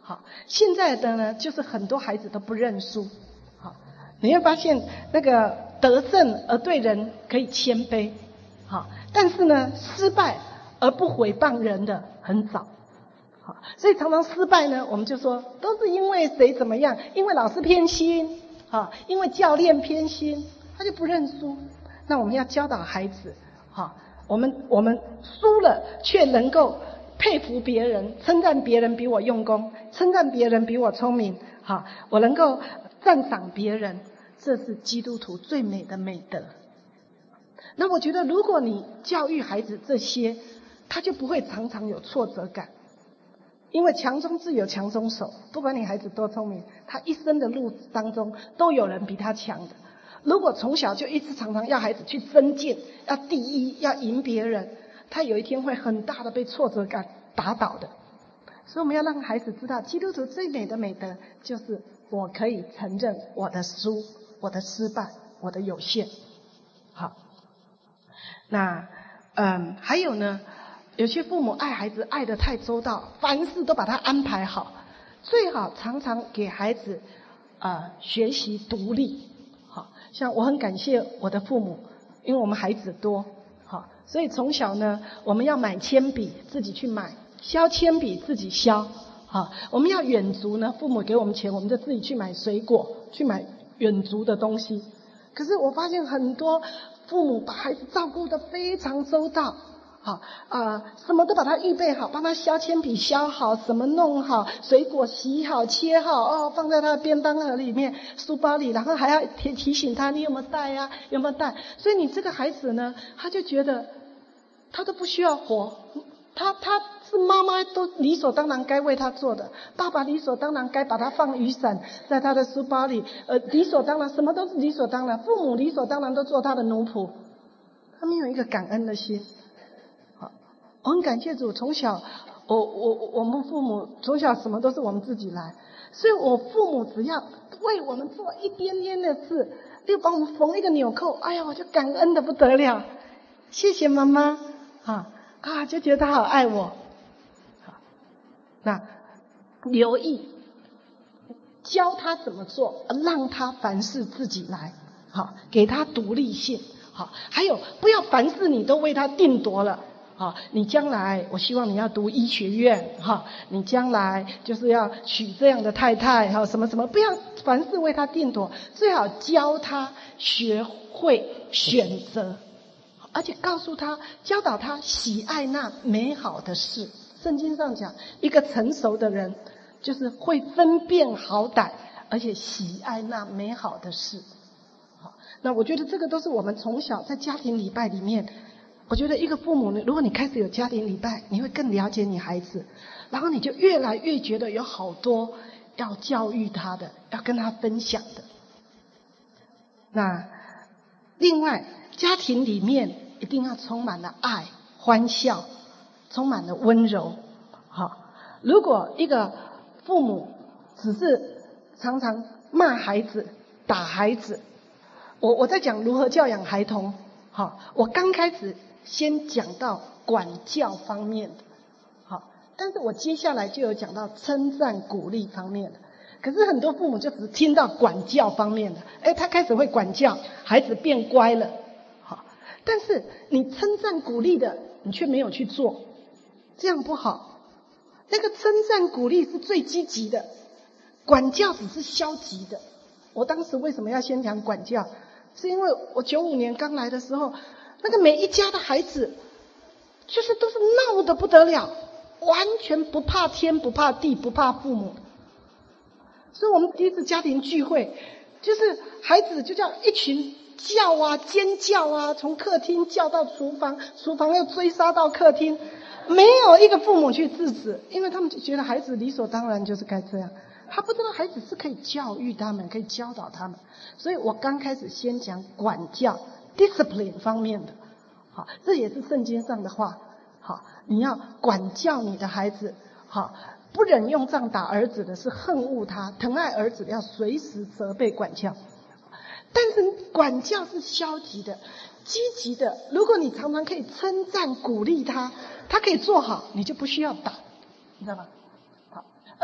S1: 好，现在的呢，就是很多孩子都不认输。好，你会发现那个得胜而对人可以谦卑，好，但是呢，失败而不毁谤人的很早。好，所以常常失败呢，我们就说都是因为谁怎么样，因为老师偏心，啊，因为教练偏心，他就不认输。那我们要教导孩子，哈，我们我们输了却能够佩服别人，称赞别人比我用功，称赞别人比我聪明，哈，我能够赞赏别人，这是基督徒最美的美德。那我觉得，如果你教育孩子这些，他就不会常常有挫折感，因为强中自有强中手，不管你孩子多聪明，他一生的路当中都有人比他强的。如果从小就一直常常要孩子去增进，要第一，要赢别人，他有一天会很大的被挫折感打倒的。所以我们要让孩子知道，基督徒最美的美德就是我可以承认我的输，我的失败，我的有限。好，那嗯，还有呢，有些父母爱孩子爱得太周到，凡事都把他安排好，最好常常给孩子呃学习独立。好，像我很感谢我的父母，因为我们孩子多，好，所以从小呢，我们要买铅笔自己去买，削铅笔自己削，好，我们要远足呢，父母给我们钱，我们就自己去买水果，去买远足的东西。可是我发现很多父母把孩子照顾得非常周到，好啊、呃，什么都把他预备好，帮他削铅笔削好，什么弄好，水果洗好切好，哦，放在他的便当盒里面、书包里，然后还要提提醒他你有没有带呀、啊，有没有带。所以你这个孩子呢，他就觉得他都不需要活，他他是妈妈都理所当然该为他做的，爸爸理所当然该把他放雨伞在他的书包里，呃，理所当然，什么都是理所当然，父母理所当然都做他的奴仆，他没有一个感恩的心。我很感谢主，从小我我我们父母从小什么都是我们自己来，所以我父母只要为我们做一点点的事，就帮我们缝一个纽扣，哎呀，我就感恩的不得了，谢谢妈妈啊啊，就觉得他好爱我。好，那留意教他怎么做，让他凡事自己来，好，给他独立性。好，还有不要凡事你都为他定夺了。好，你将来我希望你要读医学院，哈，你将来就是要娶这样的太太，哈，什么什么，不要凡事为他定夺，最好教他学会选择，而且告诉他，教导他喜爱那美好的事。圣经上讲，一个成熟的人就是会分辨好歹，而且喜爱那美好的事。好，那我觉得这个都是我们从小在家庭礼拜里面。我觉得一个父母呢，如果你开始有家庭礼拜，你会更了解你孩子，然后你就越来越觉得有好多要教育他的，要跟他分享的。那另外，家庭里面一定要充满了爱、欢笑，充满了温柔。好，如果一个父母只是常常骂孩子、打孩子，我我在讲如何教养孩童。好，我刚开始先讲到管教方面的，好，但是我接下来就有讲到称赞鼓励方面的。可是很多父母就只听到管教方面的，哎，他开始会管教，孩子变乖了，好，但是你称赞鼓励的，你却没有去做，这样不好。那个称赞鼓励是最积极的，管教只是消极的。我当时为什么要先讲管教？是因为我九五年刚来的时候，那个每一家的孩子就是都是闹得不得了，完全不怕天不怕地不怕父母。所以我们第一次家庭聚会，就是孩子就叫一群叫啊尖叫啊，从客厅叫到厨房，厨房又追杀到客厅，没有一个父母去制止，因为他们就觉得孩子理所当然就是该这样，他不知道孩子是可以教育他们，可以教导他们。所以我刚开始先讲管教 discipline 方面的，好，这也是圣经上的话。好，你要管教你的孩子，好，不忍用杖打儿子的是恨恶他，疼爱儿子的要随时责备管教。但是管教是消极的，积极的，如果你常常可以称赞鼓励他，他可以做好，你就不需要打，你知道吗？好，而且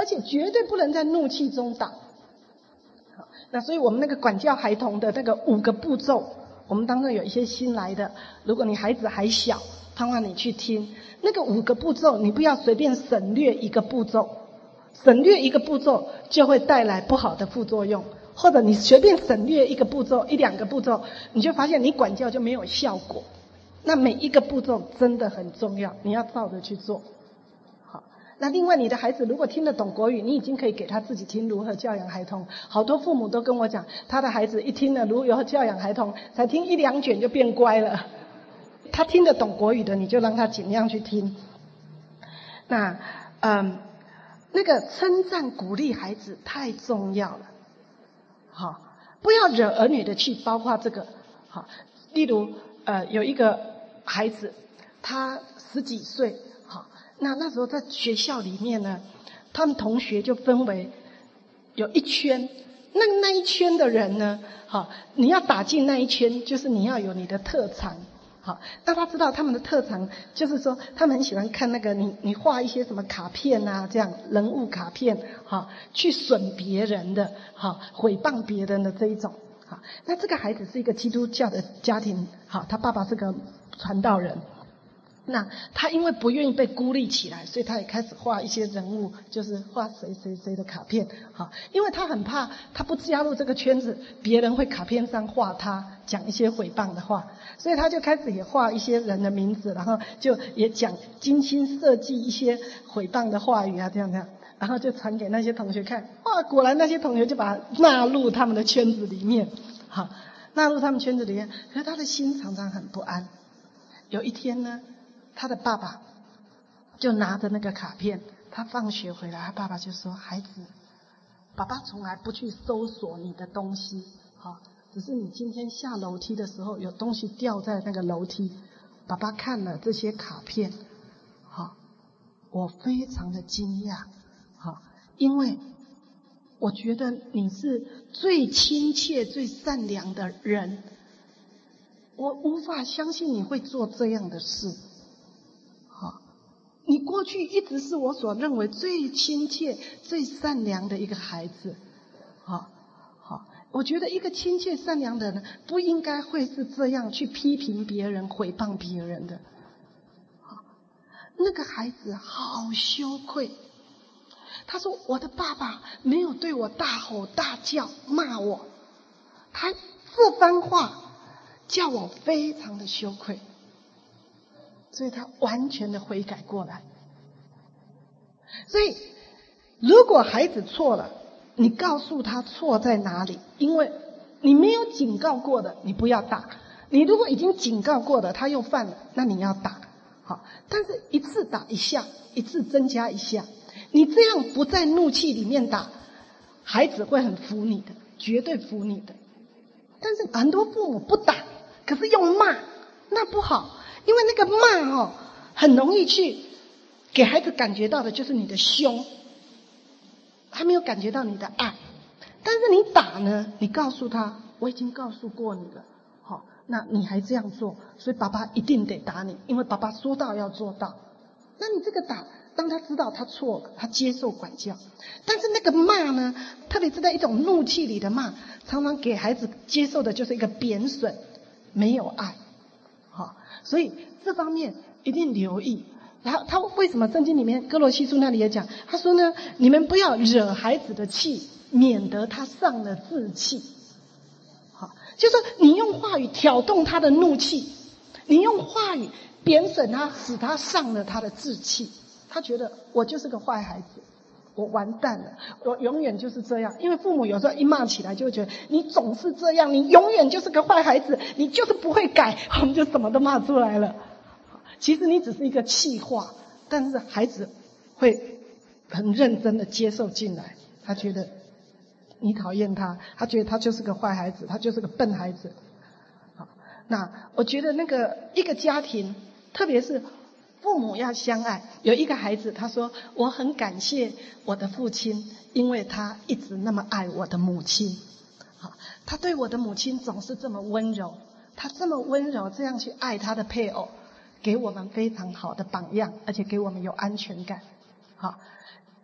S1: 且绝对不能在怒气中打。好，那所以我们那个管教孩童的那个五个步骤，我们当中有一些新来的，如果你孩子还小，盼望你去听那个五个步骤，你不要随便省略一个步骤，省略一个步骤就会带来不好的副作用，或者你随便省略一个步骤一两个步骤，你就发现你管教就没有效果。那每一个步骤真的很重要，你要照着去做。好，那另外你的孩子如果听得懂国语，你已经可以给他自己听如何教养孩童。好多父母都跟我讲，他的孩子一听了如何教养孩童，才听一两卷就变乖了。他听得懂国语的，你就让他尽量去听。那嗯，那个称赞鼓励孩子太重要了。好，不要惹儿女的气，包括这个。好，例如呃有一个孩子，他十几岁，好，那那时候在学校里面呢，他们同学就分为有一圈，那那一圈的人呢，好，你要打进那一圈，就是你要有你的特长。好，那他知道他们的特长，就是说他们很喜欢看那个你你画一些什么卡片啊，这样人物卡片，好，去损别人的，好，毁谤别人的这一种。好，那这个孩子是一个基督教的家庭，好，他爸爸是个传道人。那他因为不愿意被孤立起来，所以他也开始画一些人物，就是画谁谁谁的卡片。好，因为他很怕他不加入这个圈子，别人会卡片上画他，讲一些毁谤的话，所以他就开始也画一些人的名字，然后就也讲精心设计一些毁谤的话语啊，这样这样，然后就传给那些同学看。哇，果然那些同学就把他纳入他们的圈子里面。好，纳入他们圈子里面，可是他的心常常很不安。有一天呢，他的爸爸就拿着那个卡片，他放学回来，他爸爸就说：“孩子，爸爸从来不去搜索你的东西，好，只是你今天下楼梯的时候有东西掉在那个楼梯，爸爸看了这些卡片，好，我非常的惊讶，好，因为我觉得你是最亲切、最善良的人，我无法相信你会做这样的事。好，你过去一直是我所认为最亲切、最善良的一个孩子。好，好，我觉得一个亲切善良的人不应该会是这样去批评别人、毁谤别人的。好，那个孩子好羞愧。他说我的爸爸没有对我大吼大叫骂我，他这番话叫我非常的羞愧，所以他完全的悔改过来。所以如果孩子错了，你告诉他错在哪里，因为你没有警告过的你不要打，你如果已经警告过的他又犯了，那你要打。好，但是一次打一下，一次增加一下，你这样不在怒气里面打，孩子会很服你的，绝对服你的。但是很多父母不打，可是用骂，那不好，因为那个骂哦，很容易去给孩子感觉到的就是你的凶，他没有感觉到你的爱。但是你打呢，你告诉他我已经告诉过你了，好，那你还这样做，所以爸爸一定得打你，因为爸爸说到要做到。那你这个打，当他知道他错了，他接受管教。但是那个骂呢，特别是在一种怒气里的骂，常常给孩子接受的就是一个贬损，没有爱。好，所以这方面一定留意。然后他为什么圣经里面哥罗西书那里也讲，他说呢，你们不要惹孩子的气，免得他上了志气。好，就是说你用话语挑动他的怒气，你用话语贬损他，使他上了他的志气。他觉得我就是个坏孩子，我完蛋了，我永远就是这样。因为父母有时候一骂起来就会觉得你总是这样，你永远就是个坏孩子，你就是不会改，我们就什么都骂出来了。其实你只是一个气话，但是孩子会很认真的接受进来，他觉得你讨厌他，他觉得他就是个坏孩子，他就是个笨孩子。好，那我觉得那个一个家庭，特别是父母要相爱。有一个孩子他说，我很感谢我的父亲，因为他一直那么爱我的母亲。好，他对我的母亲总是这么温柔，他这么温柔这样去爱他的配偶，给我们非常好的榜样，而且给我们有安全感。好，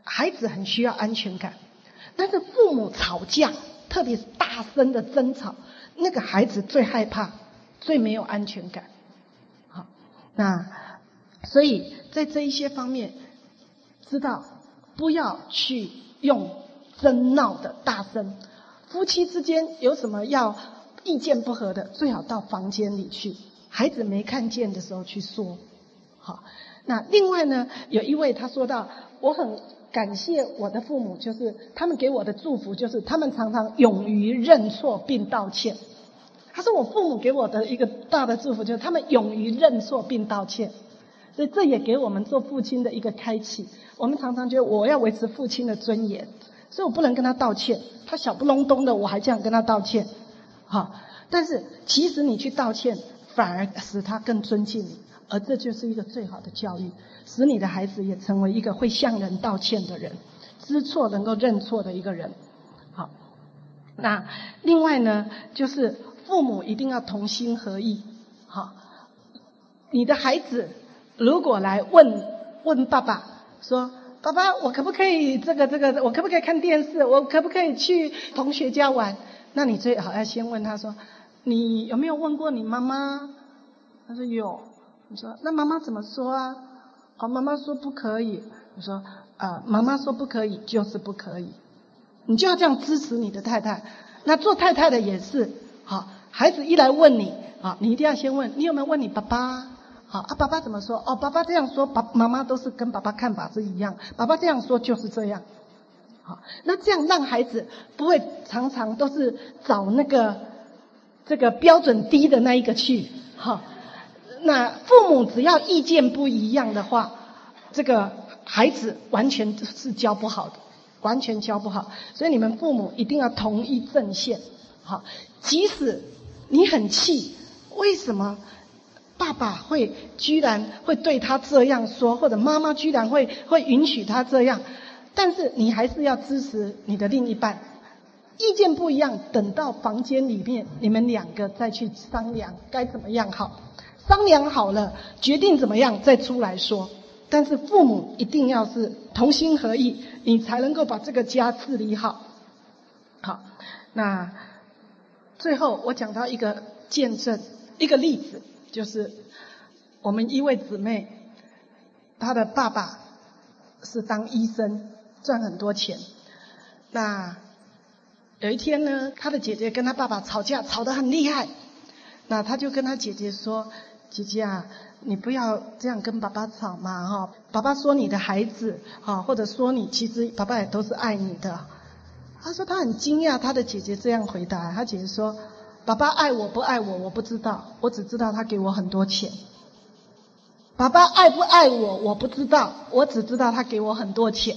S1: 孩子很需要安全感，但是父母吵架，特别是大声的争吵，那个孩子最害怕，最没有安全感。好，那所以在这一些方面，知道不要去用争闹的大声。夫妻之间有什么要意见不合的，最好到房间里去，孩子没看见的时候去说。好，那另外呢，有一位他说到，我很感谢我的父母，就是他们给我的祝福，就是他们常常勇于认错并道歉。他说我父母给我的一个大的祝福，就是他们勇于认错并道歉。所以这也给我们做父亲的一个开启。我们常常觉得我要维持父亲的尊严，所以我不能跟他道歉，他小不隆咚的我还这样跟他道歉。好，但是其实你去道歉反而使他更尊敬你，而这就是一个最好的教育，使你的孩子也成为一个会向人道歉的人，知错能够认错的一个人。好，那另外呢，就是父母一定要同心合意。好，你的孩子如果来问问爸爸说，爸爸我可不可以这个这个我可不可以看电视，我可不可以去同学家玩，那你最好要先问他说，你有没有问过你妈妈？他说有。你说那妈妈怎么说啊？哦，妈妈说不可以。你说呃，妈妈说不可以就是不可以，你就要这样支持你的太太。那做太太的也是，好，孩子一来问你啊，你一定要先问你有没有问你爸爸。好啊，爸爸怎么说？哦，爸爸这样说，爸妈妈都是跟爸爸看法是一样，爸爸这样说就是这样。好，那这样让孩子不会常常都是找那个这个标准低的那一个去。好，那父母只要意见不一样的话，这个孩子完全是教不好的，完全教不好。所以你们父母一定要同一阵线。好，即使你很气，为什么爸爸会居然会对他这样说，或者妈妈居然会会允许他这样，但是你还是要支持你的另一半。意见不一样，等到房间里面你们两个再去商量该怎么样好，商量好了决定怎么样再出来说。但是父母一定要是同心合意，你才能够把这个家治理好。好，那最后我讲到一个见证，一个例子，就是我们一位姊妹，她的爸爸是当医生，赚很多钱。那有一天呢，她的姐姐跟她爸爸吵架，吵得很厉害。那她就跟她姐姐说，姐姐啊，你不要这样跟爸爸吵嘛，哈，爸爸说你的孩子，哈，或者说你，其实爸爸也都是爱你的。她说她很惊讶，她的姐姐这样回答。她姐姐说，爸爸爱我不爱我我不知道，我只知道他给我很多钱。爸爸爱不爱我我不知道，我只知道他给我很多钱。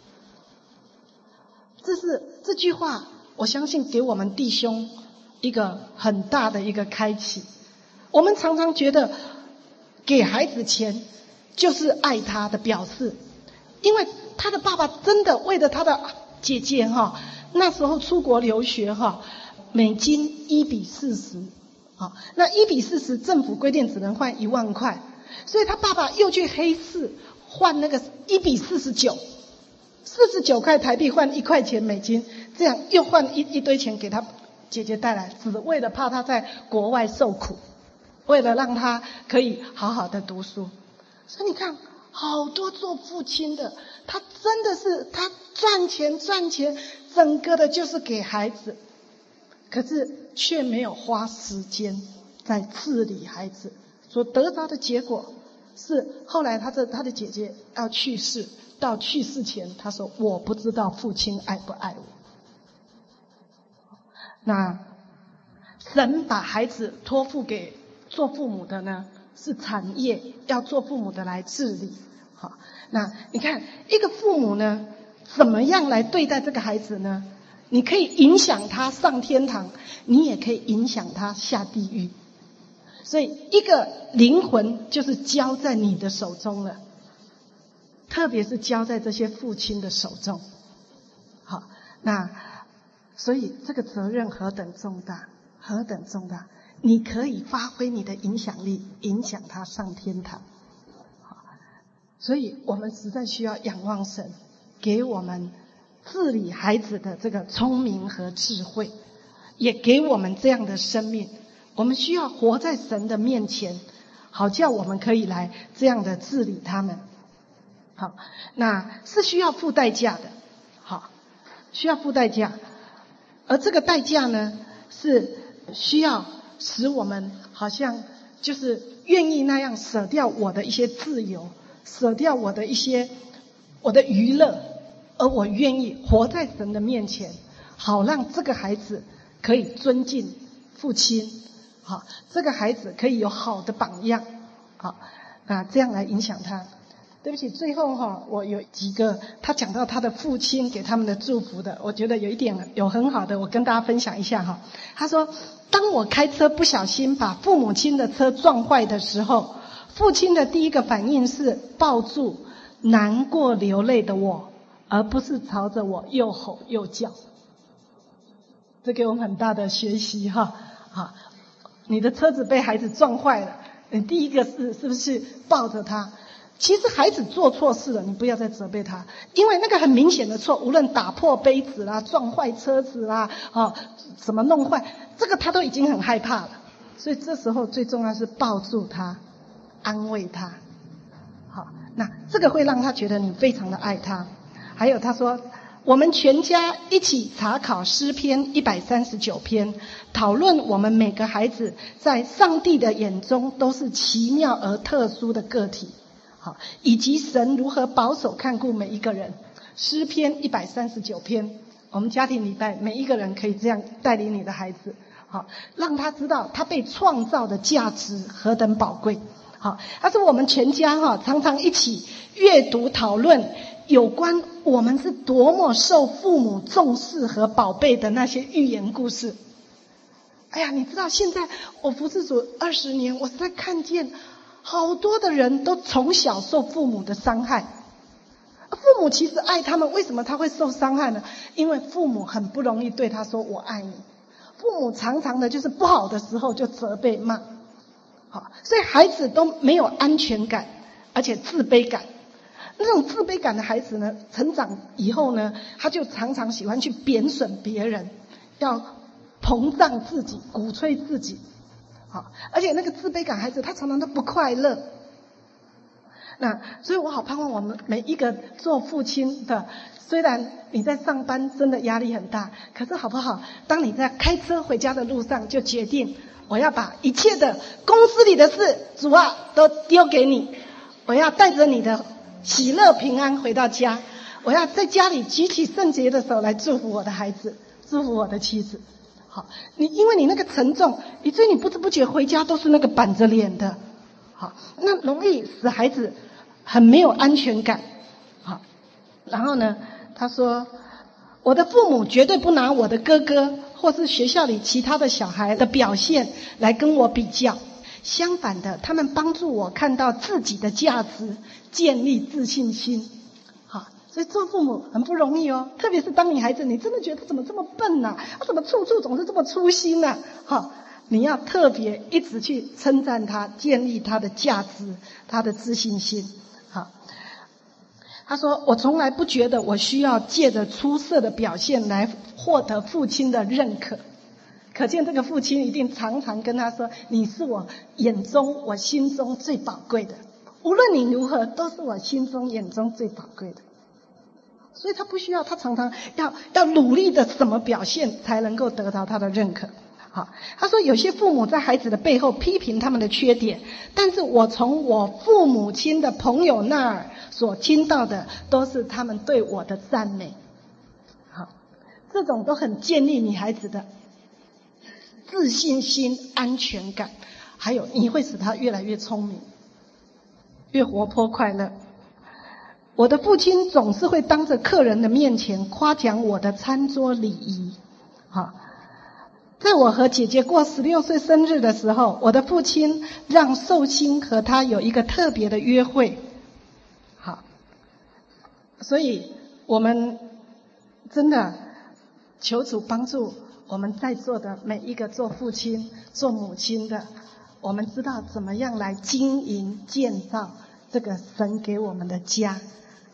S1: 这是这句话，我相信给我们弟兄一个很大的一个开启。我们常常觉得给孩子钱就是爱他的表示，因为他的爸爸真的为了他的姐姐哈，那时候出国留学哈，美金一比四十，好，那一比四十，政府规定只能换一万块，所以他爸爸又去黑市换那个一比四十九，四十九块台币换一块钱美金，这样又换一一堆钱给他姐姐带来，只为了怕他在国外受苦，为了让他可以好好的读书。所以你看，好多做父亲的，他真的是他赚钱赚钱，整个的就是给孩子。可是却没有花时间在治理孩子，所得到的结果是后来他的他的姐姐要去世，到去世前他说我不知道父亲爱不爱我。那神把孩子托付给做父母的呢，是产业，要做父母的来治理。好，那你看一个父母呢，怎么样来对待这个孩子呢？你可以影响他上天堂，你也可以影响他下地狱。所以一个灵魂就是交在你的手中了，特别是交在这些父亲的手中。好，那所以这个责任何等重大，何等重大，你可以发挥你的影响力，影响他上天堂。好，所以我们实在需要仰望神， 给我们治理孩子的这个聪明和智慧，也给我们这样的生命。我们需要活在神的面前，好叫我们可以来这样的治理他们。好，那是需要付代价的，好，需要付代价。而这个代价呢，是需要使我们好像就是愿意那样舍掉我的一些自由，舍掉我的一些我的娱乐，而我愿意活在神的面前，好让这个孩子可以尊敬父亲，好，这个孩子可以有好的榜样，好，那这样来影响他。对不起，最后哈，我有几个他讲到他的父亲给他们的祝福的，我觉得有一点有很好的，我跟大家分享一下哈。他说，当我开车不小心把父母亲的车撞坏的时候，父亲的第一个反应是抱住难过流泪的我，而不是朝着我又吼又叫。这给我们很大的学习哈。好，你的车子被孩子撞坏了，你第一个是是不是抱着他？其实孩子做错事了，你不要再责备他，因为那个很明显的错，无论打破杯子啦、撞坏车子啦、啊什么弄坏，这个他都已经很害怕了。所以这时候最重要是抱住他，安慰他。好，那这个会让他觉得你非常的爱他。还有他说，我们全家一起查考诗篇一百三十九篇，讨论我们每个孩子在上帝的眼中都是奇妙而特殊的个体。好，以及神如何保守看顾每一个人。诗篇一百三十九篇，我们家庭礼拜每一个人可以这样带领你的孩子，好，让他知道他被创造的价值何等宝贵。好，但是我们全家哈常常一起阅读讨论有关我们是多么受父母重视和宝贝的那些寓言故事。哎呀，你知道现在我服侍主二十年，我实在看见好多的人都从小受父母的伤害。父母其实爱他们，为什么他会受伤害呢？因为父母很不容易对他说我爱你，父母常常的就是不好的时候就责备骂，好，所以孩子都没有安全感，而且自卑感。那种自卑感的孩子呢，成长以后呢，他就常常喜欢去贬损别人，要膨胀自己，鼓吹自己。好，而且那个自卑感孩子他常常都不快乐。那所以我好盼望我们每一个做父亲的，虽然你在上班真的压力很大，可是好不好，当你在开车回家的路上就决定，我要把一切的公司里的事，主啊都丢给你，我要带着你的喜乐平安回到家，我要在家里举起圣洁的手来祝福我的孩子，祝福我的妻子。好，你因为你那个沉重，以至于你不知不觉回家都是那个板着脸的，好，那容易使孩子很没有安全感。好，然后呢，他说，我的父母绝对不拿我的哥哥或是学校里其他的小孩的表现来跟我比较，相反的，他们帮助我看到自己的价值，建立自信心。好，所以做父母很不容易哦，特别是当你孩子，你真的觉得他怎么这么笨啊，他怎么处处总是这么粗心啊。好，你要特别一直去称赞他，建立他的价值，他的自信心。好，他说，我从来不觉得我需要借着出色的表现来获得父亲的认可。可见这个父亲一定常常跟他说，你是我眼中我心中最宝贵的，无论你如何都是我心中眼中最宝贵的。所以他不需要，他常常要要努力的什么表现才能够得到他的认可。好，他说有些父母在孩子的背后批评他们的缺点，但是我从我父母亲的朋友那儿所听到的都是他们对我的赞美。好，这种都很建立你孩子的自信心、安全感，还有你会使他越来越聪明，越活泼快乐。我的父亲总是会当着客人的面前夸奖我的餐桌礼仪。好，在我和姐姐过十六岁生日的时候，我的父亲让寿星和他有一个特别的约会。好，所以我们真的求主帮助我们在座的每一个做父亲、做母亲的，我们知道怎么样来经营、建造这个神给我们的家。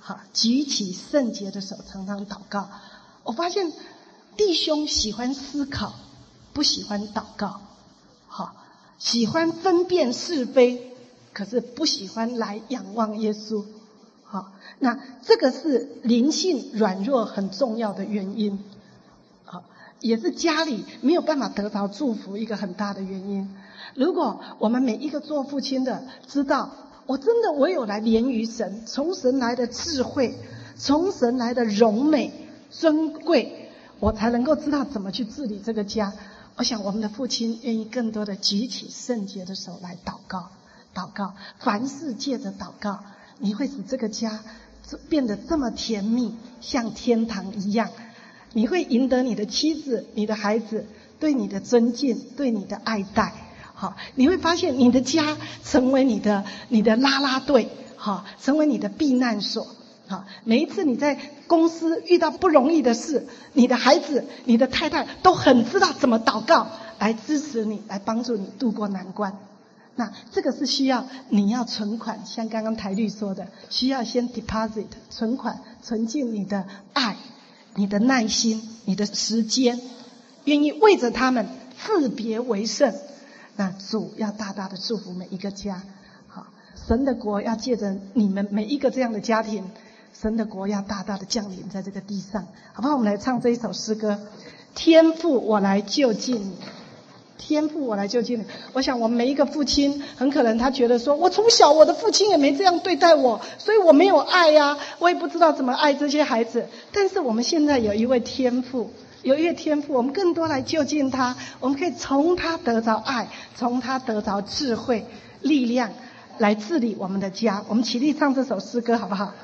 S1: 好，举起圣洁的手，常常祷告。我发现弟兄喜欢思考，不喜欢祷告。好，喜欢分辨是非，可是不喜欢来仰望耶稣。好，那这个是灵性软弱很重要的原因。好，也是家里没有办法得到祝福一个很大的原因。如果我们每一个做父亲的知道，我真的唯有来连于神，从神来的智慧，从神来的荣美尊贵，我才能够知道怎么去治理这个家。我想我们的父亲愿意更多的举起圣洁的手来祷告，祷告，凡事借着祷告，你会使这个家变得这么甜蜜，像天堂一样。你会赢得你的妻子、你的孩子对你的尊敬，对你的爱戴。好，你会发现你的家成为你的你的啦啦队，好，成为你的避难所。好，每一次你在公司遇到不容易的事，你的孩子、你的太太都很知道怎么祷告来支持你，来帮助你度过难关。那这个是需要你要存款，像刚刚台律说的，需要先 deposit 存款，存进你的爱、你的耐心、你的时间，愿意为着他们自别为圣。那主要大大的祝福每一个家。好，神的国要借着你们每一个这样的家庭，神的国要大大的降临在这个地上。好不好？我们来唱这一首诗歌，天父我来就近你，天父我来就近你。我想我们每一个父亲很可能他觉得说，我从小我的父亲也没这样对待我，所以我没有爱呀、啊，我也不知道怎么爱这些孩子。但是我们现在有一位天父，有一位天父，我们更多来就近他，我们可以从他得着爱，从他得着智慧力量来治理我们的家。我们起立唱这首诗歌好不好？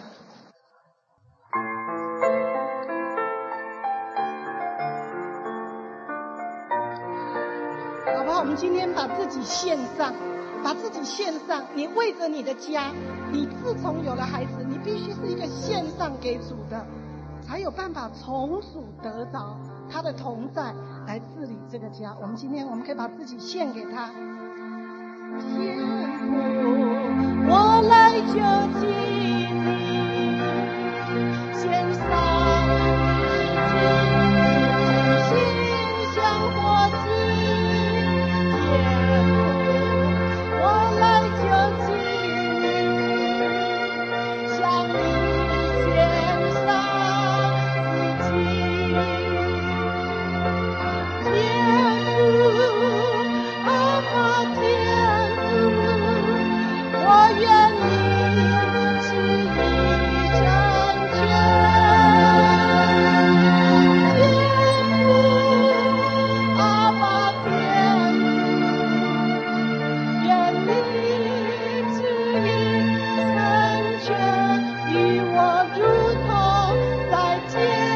S1: 好不好？我们今天把自己献上，把自己献上。你为着你的家，你自从有了孩子，你必须是一个献上给主的，才有办法从主得着他的同在来治理这个家。我们今天我们可以把自己献给他。天父我来就近你，献上自己，心像火炬。天父我来就近你，向你献上自己。天父阿爸天父，我愿你旨意成全。天父阿爸天父，愿你旨意成全，与我如同在天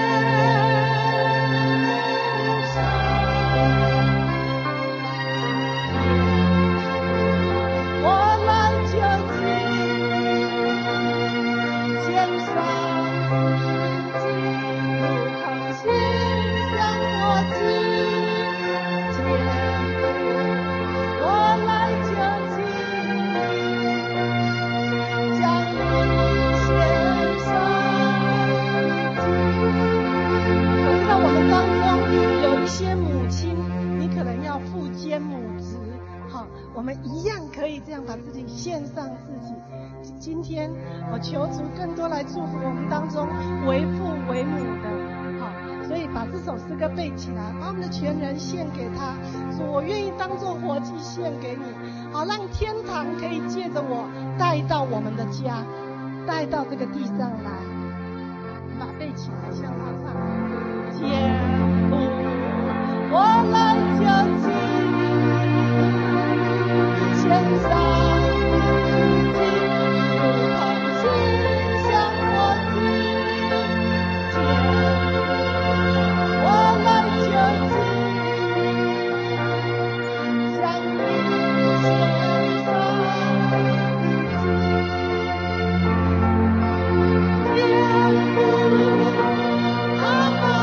S1: 我们一样可以这样把自己献上自己。今天我求主更多来祝福我们当中为父为母的，好，所以把这首诗歌背起来，把我们的全人献给他，说我愿意当作活祭献给你，好让天堂可以借着我带到我们的家，带到这个地上来。把它背起来，向他唱。天父我来就近献上自己，如同心像火炬。天父我来就近向你献上自己。天父阿爸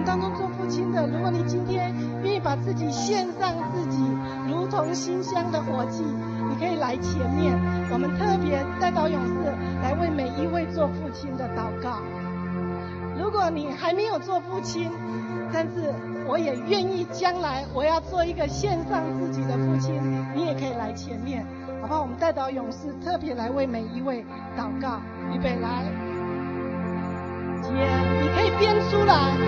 S3: 当中做父亲的，如果你今天愿意把自己献上自己，如同馨香的火祭，你可以来前面，我们特别代祷勇士来为每一位做父亲的祷告。如果你还没有做父亲，但是我也愿意将来我要做一个献上自己的父亲，你也可以来前面，好不好？我们代祷勇士特别来为每一位祷告。预备来，姐，你可以编出来。